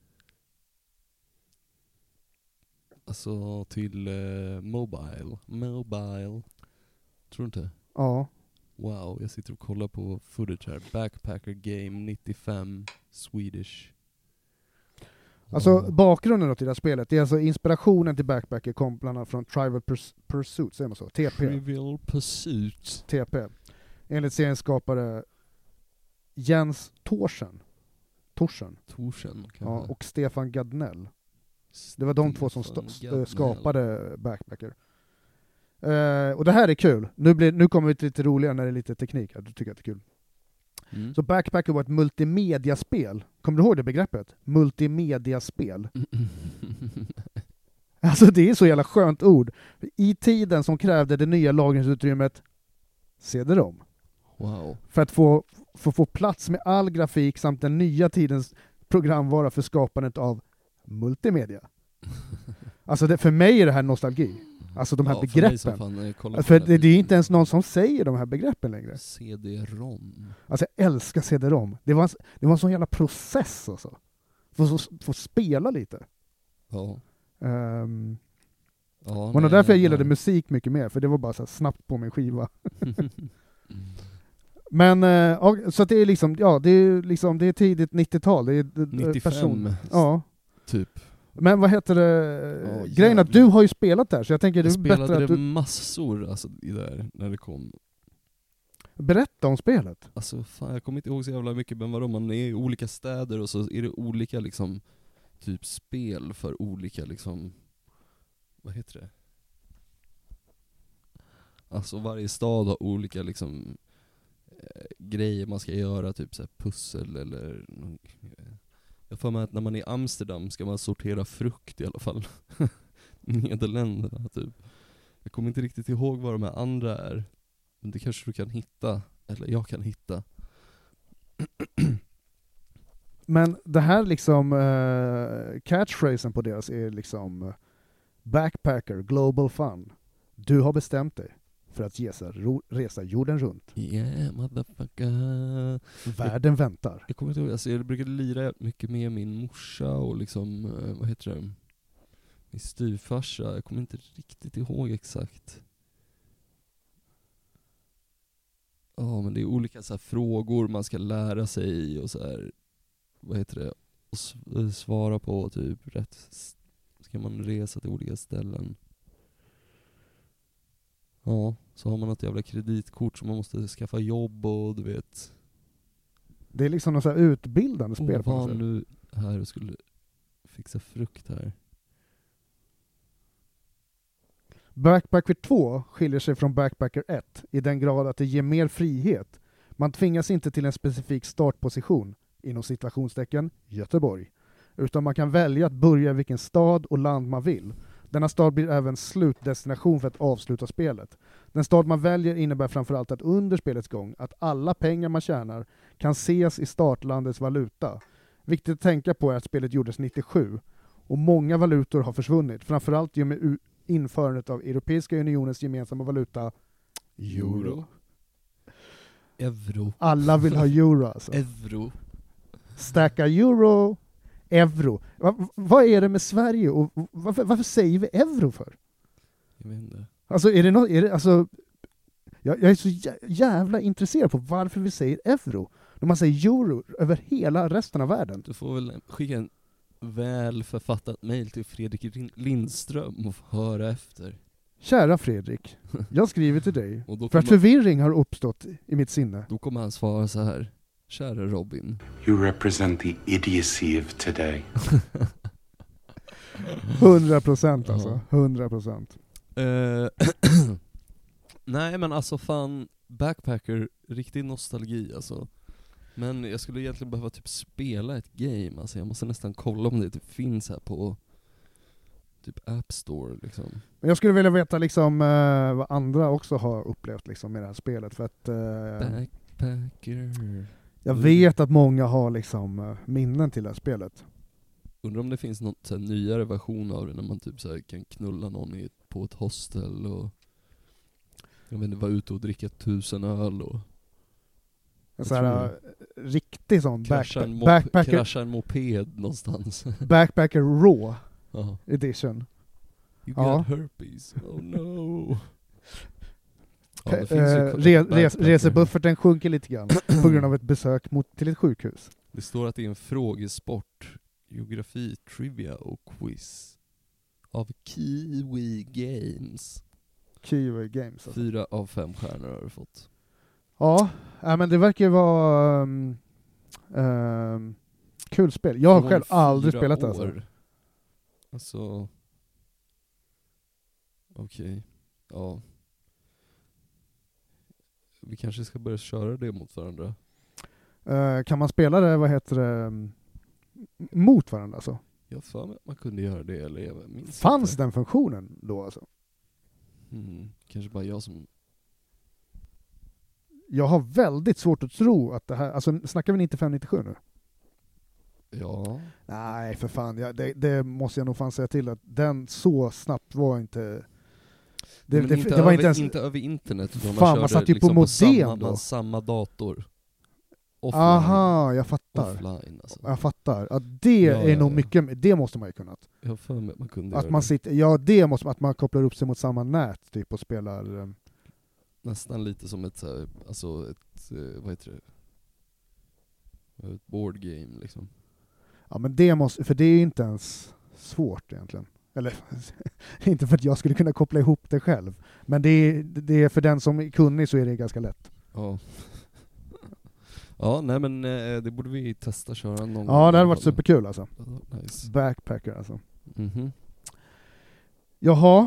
Alltså till eh, mobile. Mobile. Tror du inte? Ja. Wow, jag sitter och kollar på footage här. Backpacker Game nittiofem Swedish. Alltså Ja. bakgrunden då till det här spelet, det är alltså inspirationen till Backpacker kom bland annat från Trivial Purs- Pursuit, säger man så? T P. Trivial Pursuit. T P. Enligt seriens skapare Jens Thorsen. Thorsen. Torsen kanske. Ja, och Stefan Gadnell. Det var de två som sta- st- skapade Backpacker. Uh, och det här är kul. Nu, blir, nu kommer vi till lite roligare när det är lite teknik. Du tycker att det är kul. Mm. Så Backpacker var ett multimediaspel. Kommer du ihåg det begreppet? Multimediaspel. Alltså det är så jävla skönt ord. I tiden som krävde det nya lagringsutrymmet C D-ROM. Wow. För att få, få, få plats med all grafik samt den nya tidens programvara för skapandet av multimedia. Alltså det, för mig är det här nostalgi. Alltså de här Ja, för mig som begreppen. fan, eh, kollar på För den det, här det är inte ens någon som säger de här begreppen längre. C D-ROM. Alltså jag älskar C D-ROM. Det var en, det var en sån jävla process alltså. Få, få spela lite. Ja. Um, Ja, och nej, därför jag gillade nej. musik mycket mer. För det var bara så här snabbt på min skiva. Men, uh, ja, så att det är liksom, ja det är liksom, det är tidigt nittiotal. Det är uh, nittiofem. person. Ja. Typ. Men vad heter det? Ja, Grejen att jävlar. du har ju spelat där, så jag tänker det Jag är bättre spelade att det du massor alltså, i där, när det kom. berättar om spelet. Alltså fan, jag kommer inte ihåg så jävla mycket, men vadå, man är i olika städer och så är det olika liksom typ spel för olika liksom, vad heter det? Alltså varje stad har olika liksom eh, grejer man ska göra, typ så här pussel eller någon, jag får med att när man är i Amsterdam ska man sortera frukt i alla fall. Nederländerna typ. Jag kommer inte riktigt ihåg vad de här andra är, men det kanske du kan hitta, eller jag kan hitta. Men det här liksom uh, catchphrasen på deras är liksom uh, Backpacker, Global Fun. Du har bestämt dig för att resa, ro, resa jorden runt. Yeah, motherfucker. Världen väntar. Jag kommer inte ihåg, alltså jag brukade lira mycket med min morsa och liksom, eh, vad heter det? Min styvfarsa. Jag kommer inte riktigt ihåg exakt. Ja, men det är olika så här frågor man ska lära sig och så här, vad heter det? Och s- svara på typ rätt. s- Ska man resa till olika ställen. Ja, så har man något jävla kreditkort som man måste skaffa jobb och du vet. Det är liksom något så här utbildande spel Åh, på något var sätt. nu här och skulle fixa frukt här. Backpacker två skiljer sig från Backpacker ett i den grad att det ger mer frihet. Man tvingas inte till en specifik startposition, inom situationstecken Göteborg, utan man kan välja att börja i vilken stad och land man vill. Denna stad blir även slutdestination för att avsluta spelet. Den stad man väljer innebär framförallt att under spelets gång att alla pengar man tjänar kan ses i startlandets valuta. Viktigt att tänka på är att spelet gjordes nittiosju och många valutor har försvunnit, framförallt i och med u- införandet av Europeiska unionens gemensamma valuta euro. Euro. Alla vill ha euro alltså. Euro. Stacka euro, euro. Va, vad är det med Sverige och varför, varför säger vi euro för? Jag vet inte. Alltså är det något, är det, alltså, jag, jag är så jä, jävla intresserad på varför vi säger euro. När man säger euro över hela resten av världen. Du får väl skicka en väl författat mejl till Fredrik Rin- Lindström och få höra efter. Kära Fredrik, jag skriver till dig Och då för att kommer, förvirring har uppstått i mitt sinne. då kommer han svara så här. Kära Robin. You represent the idiocy of today. hundra procent alltså, Ja. hundra procent. Eh, Nej men alltså fan, Backpacker, riktig nostalgi alltså. Men jag skulle egentligen behöva typ spela ett game, alltså jag måste nästan kolla om det typ finns här på typ App Store liksom. Men jag skulle vilja veta liksom eh, vad andra också har upplevt liksom med det här spelet, för att eh, Backpacker. jag vet att många har liksom eh, minnen till det här spelet. Undrar om det finns någon så här nyare version av det när man typ så här kan knulla någon i, på ett hostel och jag vet inte, vara ute och dricka tusen öl och En sån här tror eh, riktig sån krascha backpa- en, mop- backpacker, krascha en moped någonstans. backpacker raw Ja. edition. You Ja. got herpes, oh no. Ja, Eh, det finns ju re- res- backpacker. resebufferten sjunker lite grann på grund av ett besök mot, till ett sjukhus. Det står att det är en frågesport, geografi, trivia och quiz av Kiwi Games. Kiwi Games alltså. Fyra av fem stjärnor har du fått. Ja, äh, men det verkar ju vara um, um, kul spel. Jag har Från själv aldrig fyra spelat det år. alltså. Alltså... Okej, ja. Vi kanske ska börja köra det mot varandra. Uh, kan man spela det, vad heter det, um, mot varandra alltså? Jag har för mig att man kunde göra det, eller jag minns Fanns inte. den funktionen då alltså? Mm, kanske bara jag som... Jag har väldigt svårt att tro att det här, alltså snackar vi nittiofem nittiosju nu? Ja. Nej för fan, ja, det, det måste jag nog fan säga till att den så snabbt var inte... Det, Men det, inte, det över, var inte ens... inte över internet, utan Fan, man man satt körde ju på liksom modem samma, då. man, samma dator. Offline. Aha, jag fattar. Offline alltså. Jag fattar. Ja, det Ja, är ja, nog ja. mycket, det måste man ju kunnat. Jag har för mig att man kunde Att göra man det. sitter, ja det måste att man kopplar upp sig mot samma nät typ och spelar. um, Nästan lite som ett, så här, alltså ett, eh, vad heter det? Ett board game liksom. Ja men det måste, för det är ju inte ens svårt egentligen. Eller inte för att jag skulle kunna koppla ihop det själv. Men det är, det är för den som är kunnig så är det ganska lätt. Ja. Ja, nej men eh, det borde vi testa köra någon gång. Ja det hade i varit alla fall. superkul alltså. Ja, nice. Backpacker alltså. Mhm. Jaha,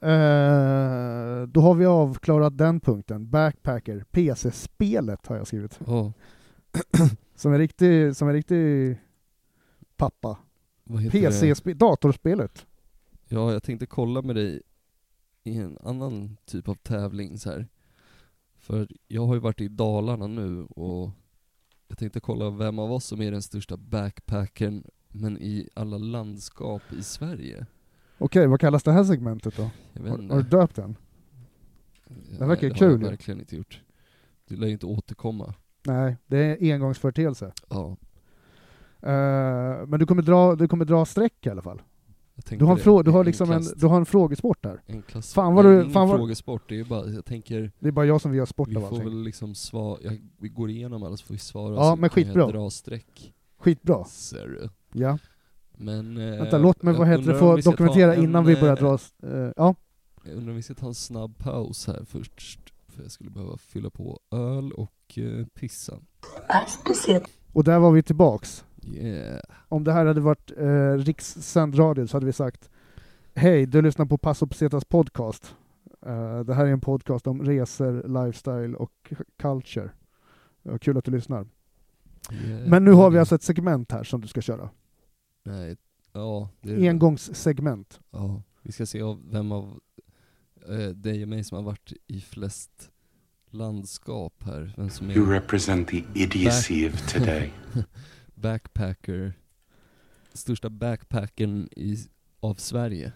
eh, då har vi avklarat den punkten. Backpacker, P C-spelet har jag skrivit. Ja, Som en riktig, som en riktig pappa. vad heter P C, det? datorspelet. Ja, jag tänkte kolla med dig i en annan typ av tävling så här. För jag har ju varit i Dalarna nu och jag tänkte kolla vem av oss som är den största backpackern men i alla landskap i Sverige. Okej, vad kallas det här segmentet då? Jag vet Har, inte. har du döpt den? Nej, verkar det kul har ju. jag verkligen inte gjort. Du lär ju inte återkomma. Nej, det är engångsföreteelse. Ja, Uh, men du kommer dra, du kommer dra streck i alla fall. jag tänkte Du har en, det. frå, du har En liksom en, klass- du har en frågesport där. en klass. Fan vad Nej, du- det är ingen fan vad- frågesport, det är bara, jag tänker Det är bara jag som gör sport vi av får allting. väl liksom svara, jag, vi går igenom alla så får vi svara. Ja, så men kan skitbra. jag dra streck. Skitbra. Ser du. Ja. Men, eh, Vänta, låt mig jag vad heter det, undrar få om vi ska ta dokumentera en, innan vi börjar eh, dra. Uh, ja. Jag undrar om vi ska ta en snabb paus här först. För jag skulle behöva fylla på öl och eh, pissa. Aspeciet. Och där var vi tillbaks. Yeah. Om det här hade varit eh, rikssänd radio så hade vi sagt: hej, du lyssnar på Passo Pesetas podcast. Eh, det här är en podcast om resor, lifestyle och culture. Ja, kul att du lyssnar. Yeah. Men nu har vi alltså ett segment här som du ska köra. Nej, ja. Det är det. Engångssegment. Ja, vi ska se av vem av eh, dig och mig som har varit i flest landskap här. Vem som You är represent the idiocy of today. backpacker, största backpacken i, av Sverige.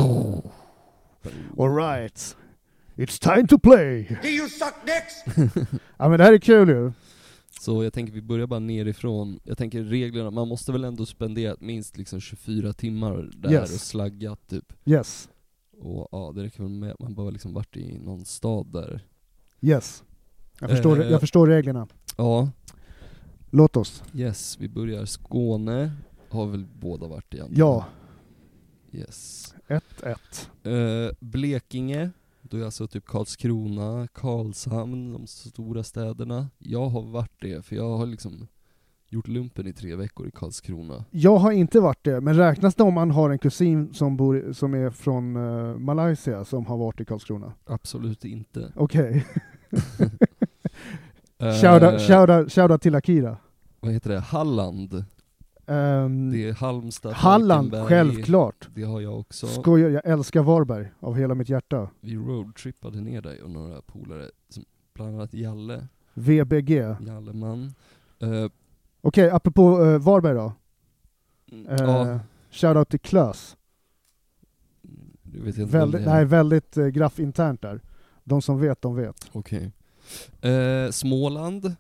All right. It's time to play! Do you suck dicks? Ja men det här är kul ju. Så jag tänker vi börjar bara nerifrån. Jag tänker reglerna, man måste väl ändå spendera minst liksom tjugofyra timmar där Yes. och slagga typ. Yes. Och ja, det räcker väl med att man bara liksom varit i någon stad där. Yes. Jag förstår, Eh. jag förstår reglerna. Ja, Låt oss. yes, vi börjar Skåne. Har väl båda varit i antar Ja. jag. Yes. ett ett. Eh, Blekinge, då är alltså typ Karlskrona, Karlshamn, de stora städerna. Jag har varit det, för jag har liksom gjort lumpen i tre veckor i Karlskrona. Jag har inte varit det, men räknas det om man har en kusin som, bor, som är från uh, Malaysia som har varit i Karlskrona? Absolut inte. Okej. Eh, Shoutout shoutout- shoutout till Akira. Vad heter det? Halland. Um, Det är Halmstad, Halland, Falkenberg. självklart. Det har jag också. Skojar, jag älskar Varberg av hela mitt hjärta. Vi roadtrippade ner där och några polare, som bland annat Jalle, V B G. Jalleman. Uh, Okej, apropå uh, Varberg då. Uh, ja, Shoutout till Klös. du vet inte vem Väldigt, det är. nej, väldigt uh, graffinternt där. De som vet, de vet. Okej. Eh, Småland.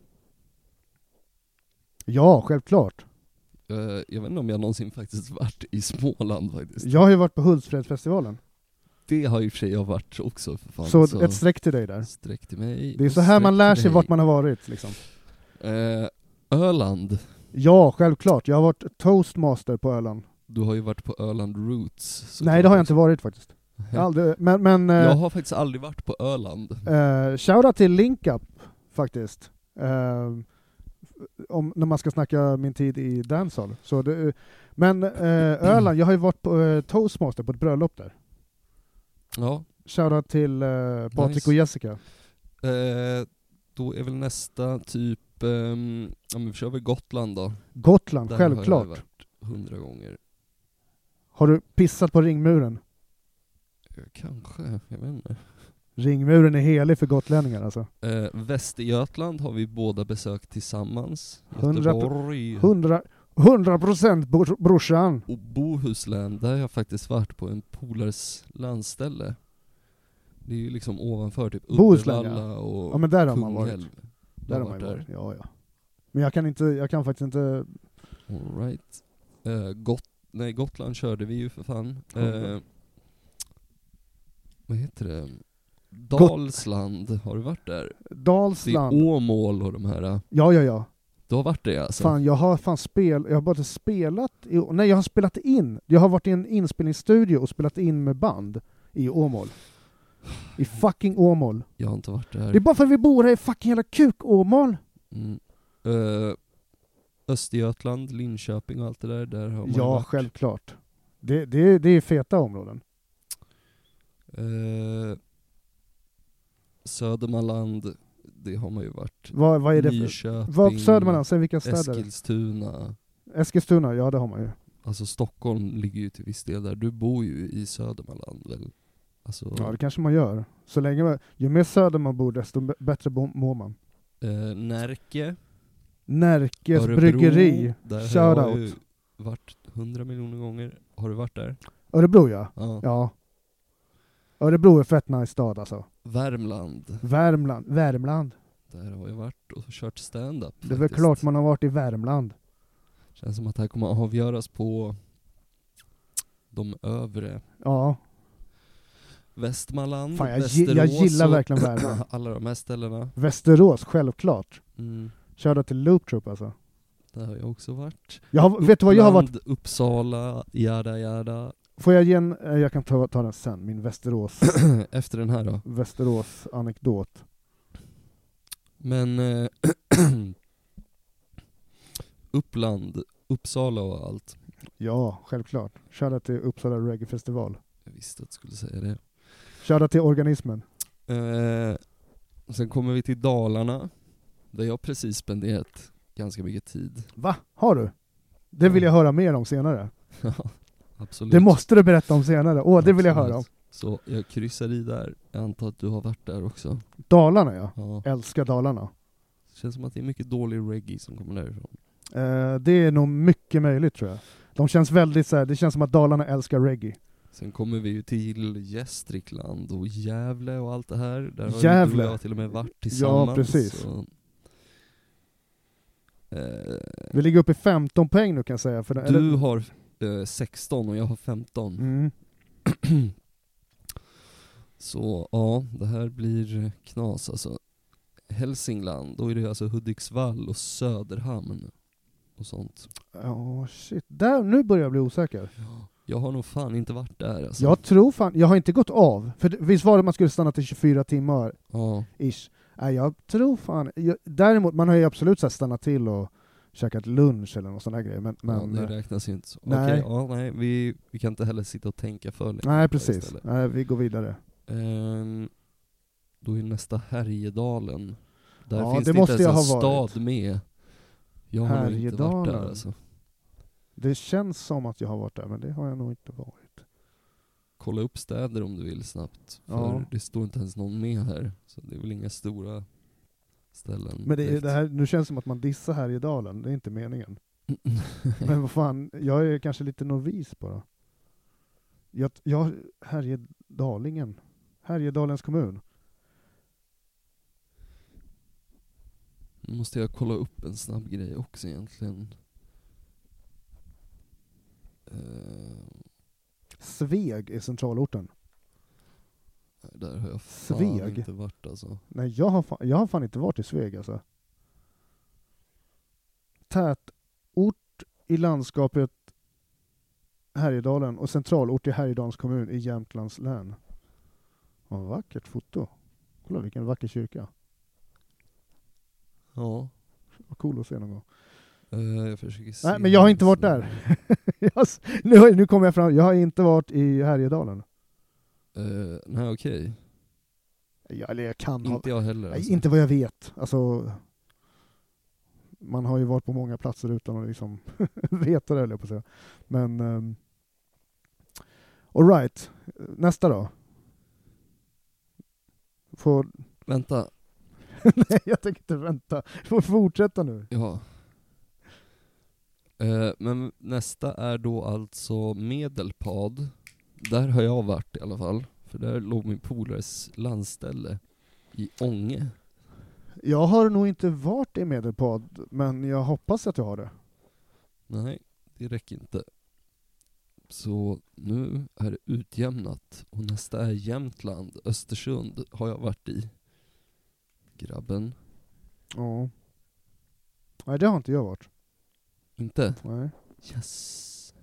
Ja, självklart. Eh, jag vet inte om jag någonsin faktiskt varit i Småland faktiskt. Jag har ju varit på Hultsfredsfestivalen. Det har ju för sig jag varit också för fan. Så, ett streck till dig där. Streck till mig. Det är och så här man streck lär till sig dig. vart man har varit liksom. Eh, Öland. Ja, självklart. Jag har varit toastmaster på Öland. Du har ju varit på Öland Roots. så Nej, det har jag inte varit faktiskt. Jag har aldrig, men men Jag eh, har faktiskt aldrig varit på Öland. eh, shoutout till Link Up faktiskt. Eh, om, när man ska snacka min tid i dancehall. Så det, men eh, Öland, jag har ju varit på eh, toastmaster på ett bröllop där. Ja. Shoutout till eh, Patrik Nice. och Jessica. Eh, då är väl nästa typ, ehm, ja men vi kör väl Gotland då. Gotland, Där har jag självklart. varit hundra gånger. Har du pissat på ringmuren? Ja, kanske, jag vet inte. Ringmuren är helig för gotlänningar alltså. Eh, Västergötland har vi båda besökt tillsammans. Hundra pro- Göteborg Hundra, hundra procent bor, brorsan. och Bohuslän, där har jag faktiskt varit på en polares landställe. Det är ju liksom ovanför typ Bohuslän, Uddevalla och Ja, men där har man varit. Kungälv. Där har man ju varit. Ja, ja. Men jag kan inte, jag kan faktiskt inte. All right. Eh, Got- nej, Gotland körde vi ju för fan. Eh, vad heter det? Dalsland, har du varit där? Det Dalsland. är Åmål och de här. Ja, ja, ja. Du har varit det alltså? Fan, jag har fan spel, jag har bara spelat, i, nej jag har spelat in, jag har varit i en inspelningsstudio och spelat in med band i Åmål. I fucking Åmål. Jag har inte varit där. Det är bara för att vi bor här i fucking hela kuk Åmål. Mm. Eh, Östergötland, Linköping och allt det där, där har man Ja, varit. självklart. Det, det, det är feta områden. Eh, Södermanland, det har man ju varit. Vad, vad är det för? Nyköping, Vad Södermanland, säg vilka städer? Eskilstuna. Eskilstuna, ja det har man ju. Alltså Stockholm ligger ju till viss del där. Du bor ju i Södermanland väl? Alltså, Ja, det kanske man gör. Så länge man, ju mer söder man bor, desto b- bättre bo- mår man. eh, Närke, Närkes Örebro, bryggeri. där har jag ju Shoutout. varit hundra miljoner gånger. Har du varit där? Örebro ja. Ja. Ja. Örebro är fett nice stad alltså. Värmland, Värmland. Värmland. där har jag varit och kört stand-up. Det är väl faktiskt. klart man har varit i Värmland. Känns som att det här kommer att avgöras på de övre. Ja. Västmanland, Fan, jag, gi- Västerås jag gillar och verkligen Värmland. alla de här ställena. Västerås, självklart. Mm. Körde till Loop Troop alltså. Där har jag också varit. Jag har, vet du vad jag har varit? Uppland, Uppsala, jada jada. Får jag ge en, eh, jag kan ta, ta den sen, min Västerås, Efter den här då. Västerås anekdot. Men eh, Uppland, Uppsala och allt. Ja, självklart. Körde till Uppsala Reggae Festival. Jag visste att du skulle säga det. Körde till Organismen. Eh, sen kommer vi till Dalarna, där jag precis spenderat ganska mycket tid. Va? Har du? Det vill jag höra mer om senare. Absolut. Det måste du berätta om senare. Åh, det vill jag höra om. Så jag kryssar i där. Jag antar att du har varit där också. Dalarna ja. Ja. Älskar Dalarna. Det känns som att det är mycket dålig reggae som kommer därifrån. Eh, det är nog mycket möjligt tror jag. De känns väldigt så här, det känns som att Dalarna älskar reggae. Sen kommer vi ju till Gästrikland och Gävle och allt det här. Där har Gävle. du och jag till och med varit tillsammans. Ja, precis. Så, eh, Vi ligger uppe i femton poäng nu kan jag säga. För det, du eller, har eh, sexton och jag har femton. mm. Så ja, det här blir knas alltså. Hälsingland, då är det alltså Hudiksvall och Söderhamn och sånt. Ja, shit. Där, nu börjar jag bli osäker. Ja. Jag har nog fan inte varit där alltså. Jag tror fan, jag har inte gått av. För det- visst var det man skulle stanna till tjugofyra timmar Ja, ish. Nej, jag tror fan, jag, däremot man har ju absolut så här stannat till och käkat lunch eller någon sån här grej. Men, men ja, det räknas ju inte så. nej. Okej, ja, nej, vi, vi kan inte heller sitta och tänka för länge. nej där precis, istället. nej, vi går vidare. Ehm, då är nästa Härjedalen. Där Ja, finns det det, måste inte jag ens en ha varit. stad med. Jag har nog inte varit där Härjedalen. alltså. Det känns som att jag har varit där, men det har jag nog inte varit. Kolla upp städer om du vill snabbt. För Ja. det står inte ens någon med här. Så det är väl inga stora ställen. Men det, är, direkt. det här, nu känns det som att man dissar Härjedalen, det är inte meningen. Men vad fan, jag är kanske lite novis bara. Jag, jag Härjedalingen. Härjedalens kommun. Nu måste jag kolla upp en snabb grej också egentligen. Uh, Sveg är centralorten. där har jag fan Sveg? inte varit alltså. Nej, jag har, fan, jag har fan inte varit i Sveg alltså. Tätort i landskapet Härjedalen och centralort i Härjedalens kommun i Jämtlands län. Vad vackert foto. Kolla vilken vacker kyrka. Ja, Vad cool att se någon gång. uh, jag försöker se. Nej, men jag har inte varit där. Jag s- nu, nu kommer jag fram. Jag har inte varit i Härjedalen. Uh, nej okej. Ja, eller jag kan ha... Inte jag heller Nej, alltså. inte vad jag vet. Alltså, man har ju varit på många platser utan att liksom veta det, höll jag på att säga. Men um, all right. Nästa då. Får... Vänta, Nej, jag tänker inte vänta. Får fortsätta nu. ja. Uh, men nästa är då alltså Medelpad. Där har jag varit i alla fall. För där låg min polares landställe i Ånge. Jag har nog inte varit i Medelpad, men jag hoppas att jag har det. Nej, det räcker inte. Så nu är det utjämnat. Och nästa är Jämtland. Östersund har jag varit i. Grabben. Ja. Nej, det har inte jag varit. Inte? Nej. Yes.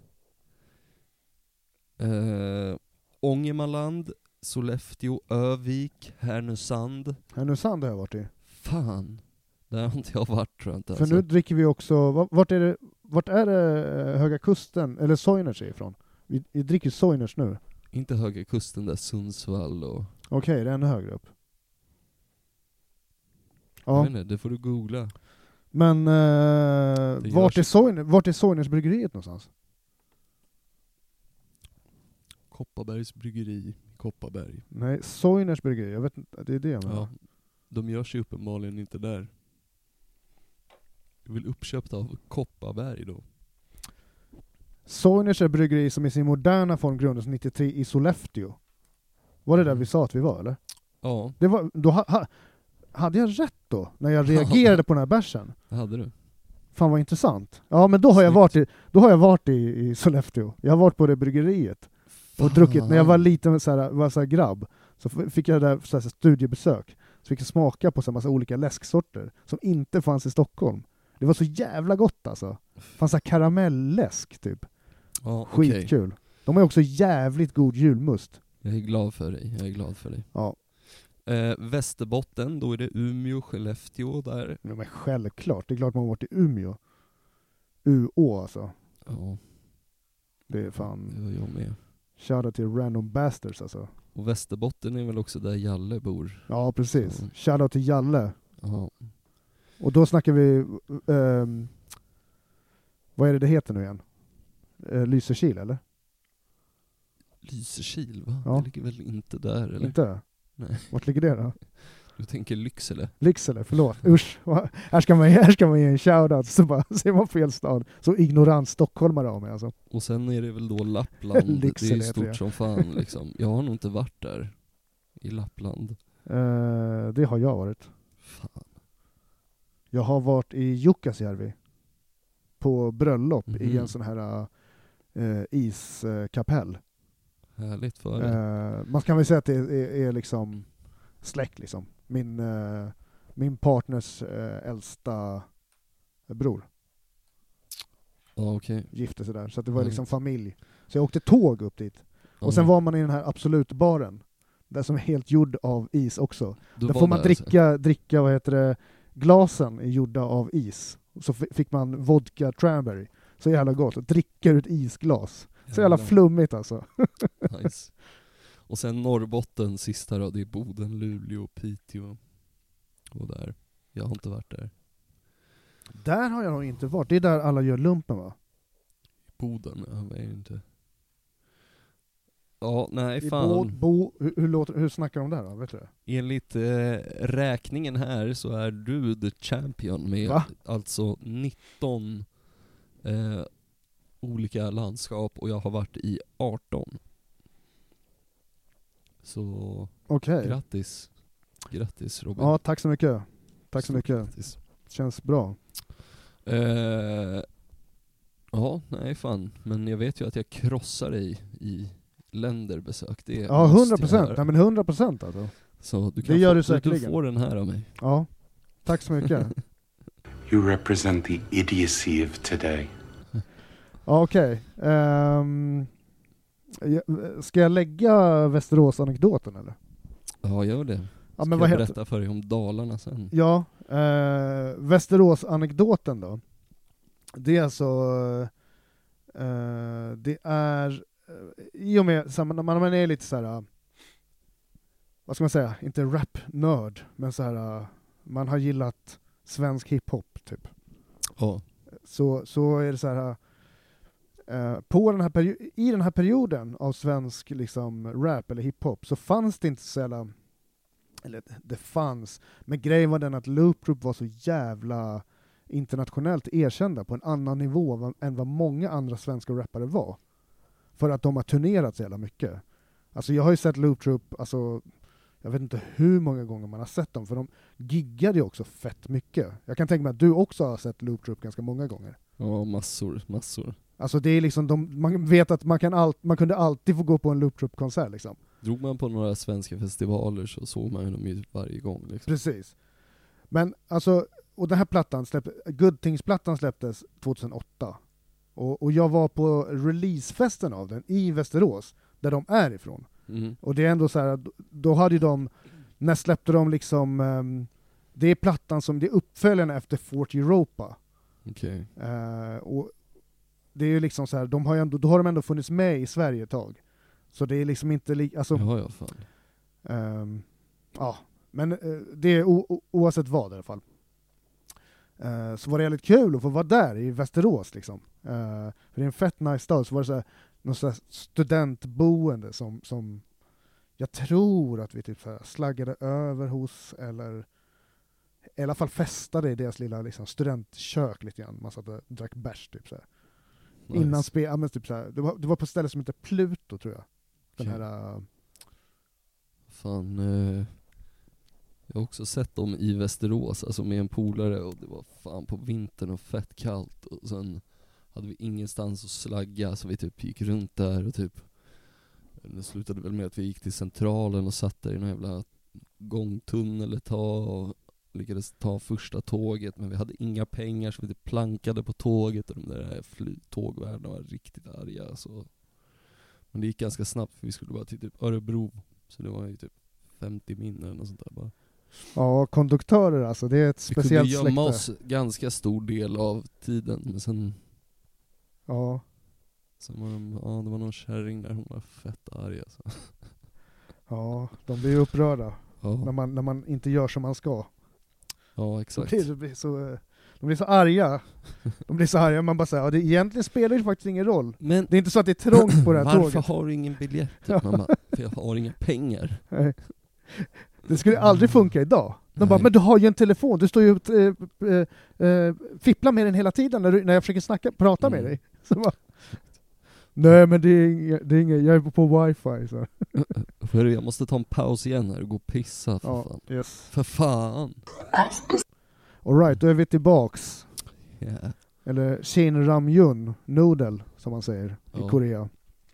Eh, Ångermanland, Sollefteå, Övik, Härnösand. Härnösand har jag varit i. Fan. Där har inte jag varit tror jag inte. För alltså. nu dricker vi också, va- vart är det, vart är det eh, Höga Kusten, eller Soiners är ifrån? Vi, vi dricker Soiners nu. Inte Höga Kusten där, Sundsvall och... Okej, det är ännu högre upp. Jag Ja, vet inte, det får du googla. men eh, Det vart, görs- är Soiner, vart är Soiners bryggeriet någonstans? Kopparbergs bryggeri, Kopparberg. Nej, Soiners bryggeri, jag vet inte, det är det jag menar. Ja, de gör sig uppenbarligen inte där. Jag vill uppköpt av Kopparberg då. Soiners är bryggeri som i sin moderna form grundades nittiotre i Sollefteå. Var det där vi sa att vi var, eller? Ja, Det var, då ha, ha, hade jag rätt då, när jag reagerade på den här bärsen? det hade du. Fan vad intressant. Ja, men då har jag Snyggt. varit i, då har jag varit i, i Sollefteå. Jag har varit på det bryggeriet och druckit. När jag var liten så här, var så här grabb, så f- fick jag där så här, studiebesök. Så fick jag smaka på så här massa olika läsksorter som inte fanns i Stockholm. Det var så jävla gott alltså. Det fanns så här karamellläsk typ. Ja, okej. Skitkul. De har också jävligt god julmust. Jag är glad för dig, jag är glad för dig. Ja. Eh, Västerbotten, då är det Umeå, Skellefteå där. Ja, men självklart. Det är klart man har varit i Umeå. U Å alltså. Ja, Det är fan... det var jag med. Shoutout till Random Bastards alltså. Och Västerbotten är väl också där Jalle bor. Ja, precis. Så. Shoutout till Jalle. Ja, Och då snackar vi... ehm, vad är det det heter nu igen? Uh, Lysekil, eller? Lysekil va? Ja. Det ligger väl inte där eller? Inte? Nej. Vart ligger det då? Du tänker Lycksele? Lycksele, förlåt. Usch. Va? Här ska man, här ska man ge en shoutout, så bara ser man fel stad. Så ignorant stockholmare av mig alltså. Och sen är det väl då Lappland. Det är Lycksele ju heter det. stort som fan liksom. Jag har nog inte varit där. I Lappland. Eh, det har jag varit. Fan. Jag har varit i Jukkasjärvi. På bröllop i Mhm. en sån här uh, iskapell. Härligt för dig. Uh, man kan väl säga att det är, är, är liksom släkt liksom. Min, uh, min partners uh, äldsta bror Ja okej. gifte sig där. Så att det var Mm. liksom familj. Så jag åkte tåg upp dit. Och Mm. sen var man i den här Absolut-baren. Där som är helt gjord av is också. Du Där var får man där, dricka, dricka, vad heter det, glasen är gjorda av is. Så f- fick man vodka cranberry. Så jävla gott. Och dricka ur ett isglas. Så jävla Jävlar. flummigt alltså. Nice. Och sen Norrbotten sista då, det är Boden, Luleå, Piteå. Och där. Jag har inte varit där. Där har jag nog inte varit. Det är där alla gör lumpen, va? Boden, jag vet inte. Ja, nej I fan. Bo, bo, hur, hur, låter, hur snackar de där då? Vet du det? Enligt eh, räkningen här så är du the champion med Va? alltså nitton eh, olika landskap och jag har varit i arton. Så Okej. grattis. Grattis Robin. Ja, tack så mycket. Tack så Stort mycket. Grattis. Känns bra. Eh, ja, nej fan. Men jag vet ju att jag krossar dig i länderbesök. Det Ja, måste hundra jag procent. göra. Nej, men hundra procent alltså. Så du Det kan gör få, du du, du säkerligen. får den här av mig. Ja, tack så mycket. You represent the idiocy of today. Ja, okej. Ehm, jag- ska jag lägga Västerås-anekdoten eller? Ja, gör det. Ja, Ska men vad jag heter... berätta för dig om Dalarna sen. Ja, eh, Västerås-anekdoten då. Det är alltså... Eh, det är... eh, I och med, så här, när man är lite så här... eh, vad ska man säga? Inte rap-nörd, men så här... eh, man har gillat svensk hiphop typ. Ja. Så, så är det så här... eh, på den här peri- I den här perioden av svensk liksom, rap eller hiphop så fanns det inte så jävla... Eller det fanns, men grejen var den att Loop Group var så jävla internationellt erkända på en annan nivå va- än vad många andra svenska rappare var. För att de har turnerat så jävla mycket. Alltså jag har ju sett Loop Group, alltså jag vet inte hur många gånger man har sett dem, för de giggade ju också fett mycket. Jag kan tänka mig att du också har sett Loop Group ganska många gånger. Ja, massor, massor. Alltså det är liksom, de, man vet att man, kan all, man kunde alltid få gå på en Loop Group-konsert liksom. Drog man på några svenska festivaler så såg man ju dem ju varje gång liksom. Precis. Men alltså, och den här plattan släppte, Good Things-plattan släpptes tjugohundraåtta. Och, och jag var på releasefesten av den i Västerås, där de är ifrån. Mm. Och det är ändå så här, då- då hade ju de, när släppte de liksom, ehm, det är plattan som, det är uppföljarna efter Fort Europa. Okej. Eh, och det är ju liksom så här, de har ju ändå, då har de ändå funnits med i Sverige ett tag. Så det är liksom inte, li- alltså, Ja, ja, fan. Ehm, ja, men eh, det är o- o- oavsett vad i alla fall. Eh, så var det jävligt kul att få vara där i Västerås liksom. Eh, för det är en fett nice stad. Så var det så här, någon så här studentboende som, som jag tror att vi typ så här slaggade över hos, eller i alla fall festade i deras lilla liksom, studentkök lite grann. Man satt och drack bärs typ så här. Nice. Innan spel, ja, men typ så här, det, var, det var på ett ställe som heter Pluto tror jag. Den Okej. här... eh, Fan, eh, jag har också sett dem i Västerås, alltså med en polare, och det var fan på vintern och fett kallt, och sen hade vi ingenstans att slagga, så vi typ gick runt där och typ, det slutade väl med att vi gick till centralen och satt där i någon jävla gångtunnel ett tag och lyckades ta första tåget, men vi hade inga pengar så vi typ plankade på tåget, och de där fly- tågvärdarna var riktigt arga så. Men det gick ganska snabbt för vi skulle bara till typ Örebro, så det var ju typ femtio min eller något sånt där bara. Ja, konduktörer alltså, det är ett Vi kunde speciellt gömma släkte. oss ganska stor del av tiden, men sen, Ja, sen var de, ja, det var någon kärring där, hon var fett arg alltså. ja, de blir ju upprörda när Ja, man, när man inte gör som man ska. ja De exakt. blir, de blir, så, eh, de blir så arga. De blir så arga, man bara säger, ja, det egentligen spelar ju faktiskt ingen roll. Men Det är inte så att det är trångt på det här varför tåget. har du ingen biljett? Typ, man bara, för jag har inga pengar. Nej. Det skulle aldrig funka idag. De bara, Nej. men du har ju en telefon, du står ju och äh, äh, äh, fipplar med den hela tiden när, du, när jag försöker snacka, prata Mm. med dig. Så bara, nej men det är inget, det är inget, jag är på wifi. Så. För jag måste ta en paus igen här och gå och pissa, för Ja, fan. yes. För fan. All right, då är vi tillbaks. Yeah. Eller Shin Ramyun noodle som man säger Ja. i Korea.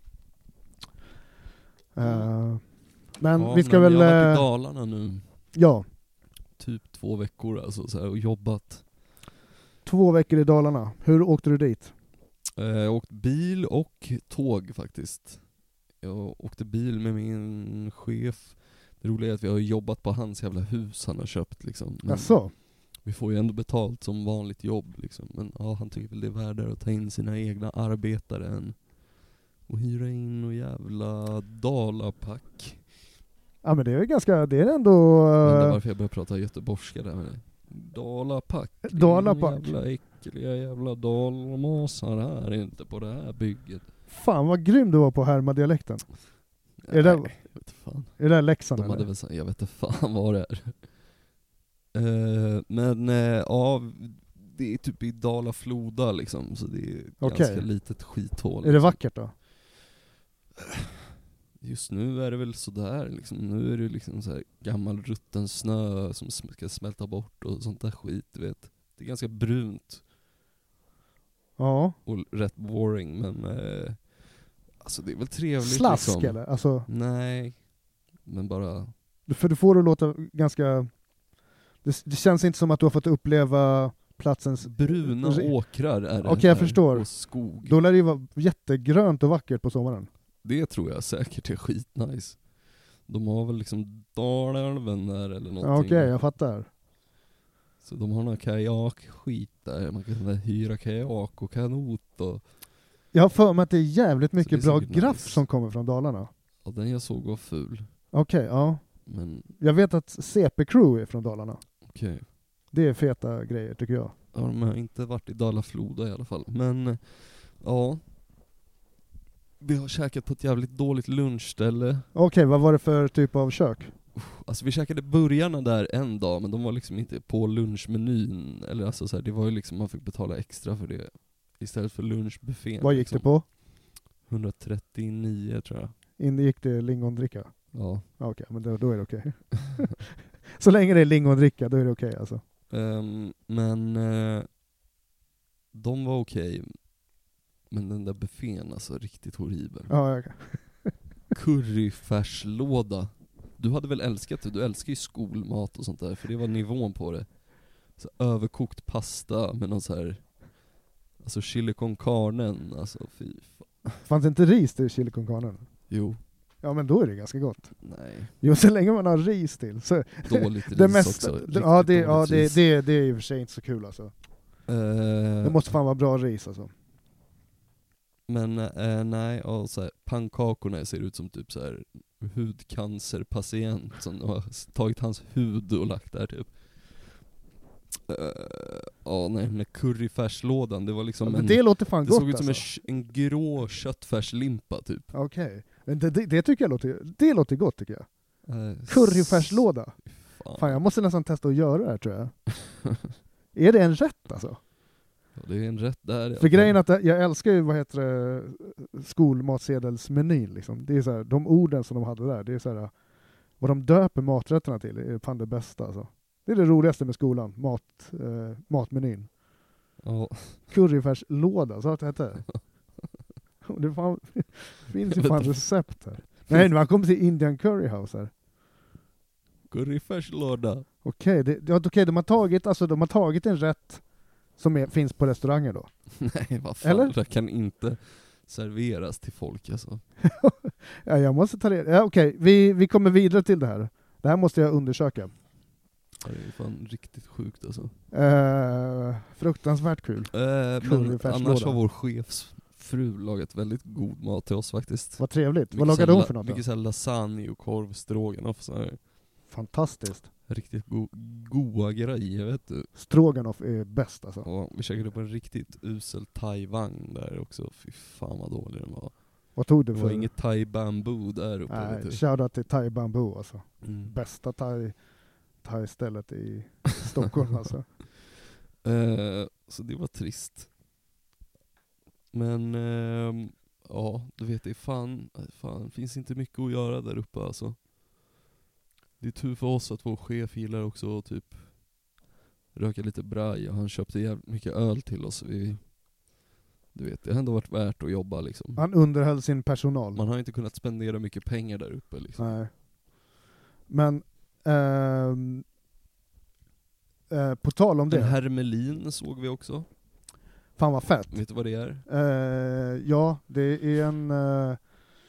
Uh, men Ja, vi ska men väl... jag har varit i eh, Dalarna nu, ja, typ två veckor alltså, så här, och jobbat. två veckor i Dalarna. Hur åkte du dit? Jag åkte bil och tåg faktiskt. Jag åkte bil med min chef. Det roliga är att vi har jobbat på hans jävla hus han har köpt liksom. Men Jaså? vi får ju ändå betalt som vanligt jobb liksom. Men ja, han tycker väl det är värdare att ta in sina egna arbetare än att hyra in och jävla dalapack. Ja men det är ju ganska, det är ändå... Men det är Uh, varför jag börjar prata göteborgska där med det. Dalapack. Dalapack. Jävla äckliga jävla dalmasar här, inte på det här bygget. fan vad grym du var på att härma dialekten. Är det, Nej, jag vet fan. är det där Leksand De hade eller? väl sagt, jag vet inte fan vad det är. Uh, men uh, ja, det är typ i Dala-Floda liksom, så det är Okej. ganska litet skithål. Är det vackert då? Just nu är det väl sådär liksom. Nu är det liksom så här gammal rutten snö som ska smälta bort och sånt där skit, du vet. Det är ganska brunt Ja. och rätt boring, men uh, alltså det är väl trevligt Slask liksom. eller? Alltså, Nej, men bara... för du får det att låta ganska... Det, det känns inte som att du har fått uppleva platsens... Bruna åkrar är det. Okej, jag här, förstår. och skog. Då lär det ju vara jättegrönt och vackert på sommaren. Det tror jag säkert är skitnice. De har väl liksom Dalälven där eller Ja, någonting. okej, jag fattar. Så de har någon kajak-skit där. Man kan hyra kajak och kanot och... Jag har för mig att det är jävligt Så mycket det är bra säkert graff nice. som kommer från Dalarna. Ja, den jag såg var ful. Okej, ja. Men Jag vet att C P-crew är från Dalarna. okej. Det är feta grejer tycker jag. Ja, de har inte varit i Dala-Floda i alla fall. Men ja. Vi har käkat på ett jävligt dåligt lunchställe. Okej, vad var det för typ av kök? Alltså vi käkade burgarna där en dag, men de var liksom inte på lunchmenyn. Eller alltså så här, det var ju liksom, man fick betala extra för det istället för lunchbuffén. Vad gick liksom. det på? hundratrettionio tror jag. Ingick det lingondricka? Ja. Ja, okej, men då, då är det okej. Så länge det är lingondricka, då är det okej alltså. Um, men uh, de var okej. Men den där buffén alltså, riktigt horribel. Ja, jag, Curryfärslåda. Du hade väl älskat det? Du älskar ju skolmat och sånt där, för det var nivån på det. Så överkokt pasta med någon så här, alltså chili con carnen, alltså fy fan. fanns det inte ris till chili con carne? Jo, Ja, men då är det ganska gott. nej. Jo, så länge man har ris till. Så Dåligt ris det mesta, också. det, ja, det, Riktigt ja dåligt det, ris. det, det är i och för sig inte så kul alltså. Eh, Det måste fan vara bra ris alltså. Men eh, nej, och så här, pannkakorna ser ut som typ så här hudcancerpatient som har tagit hans hud och lagt där typ. Uh, ja, nej, med curryfärslådan, det var liksom Ja, en, det låter fan det gott såg ut som alltså. en, en grå köttfärslimpa typ. Okej, men det, det, det tycker jag låter, det låter gott tycker jag. Uh, Curryfärslåda. Fan. Fan, jag måste nästan testa att göra det här tror jag. Är det en rätt alltså? Ja, det är en rätt där. För grejen är att jag älskar ju, vad heter det, skolmatsedelsmenyn liksom. Det är så här, de orden som de hade där, det är så här, vad de döper maträtterna till är fan det bästa alltså. Det är det roligaste med skolan, mat, eh, matmenyn. Ja. Curryfärslåda, så att det hette. Det fan, finns ju Jag fan vet recept här. Nej, man kommer till Indian Curry House här. Curryfärslåda. Okej, det, ja, okej, de har tagit, alltså de har tagit en rätt som är, finns på restauranger då. Nej, vad fan, Eller? det kan inte serveras till folk alltså. Ja, jag måste ta det. Ja, okej, vi, vi kommer vidare till det här. Det här måste jag undersöka. Det är fan riktigt sjukt alltså. Eh, fruktansvärt kul. Eh, men Curryfärslåda. annars har vår chefsfru lagat väldigt god mat till oss faktiskt. Vad trevligt. Mycket Vad lagade så här hon la- för något då? Mycket så här lasagne och korvstroganoff, så här Fantastiskt. riktigt go- goda grejer, vet du. Stroganoff är bäst alltså. Ja, vi käkade på en riktigt usel thai-vagn där också. Fy fan vad dålig den var. Vad tog du Det för? var inget thai bamboo där uppe, vet Nej, du. shoutout till Thai Bamboo alltså. Mm. Bästa thai, thai-stället i Stockholm alltså. Eh, så det var trist. Men ehm, ja, du vet, det är fan, fan, finns inte mycket att göra där uppe alltså. Det är tur för oss att vår chef gillar också att typ röka lite braj, och han köpte jävligt mycket öl till oss. Vi, du vet, det har ändå varit värt att jobba liksom. Han underhöll sin personal. Man har inte kunnat spendera mycket pengar där uppe liksom. Nej. Men ehm, eh, på tal om Den det. Hermelin såg vi också. Fan vad fett. Vet du vad det är? Eh, ja, det är en... eh,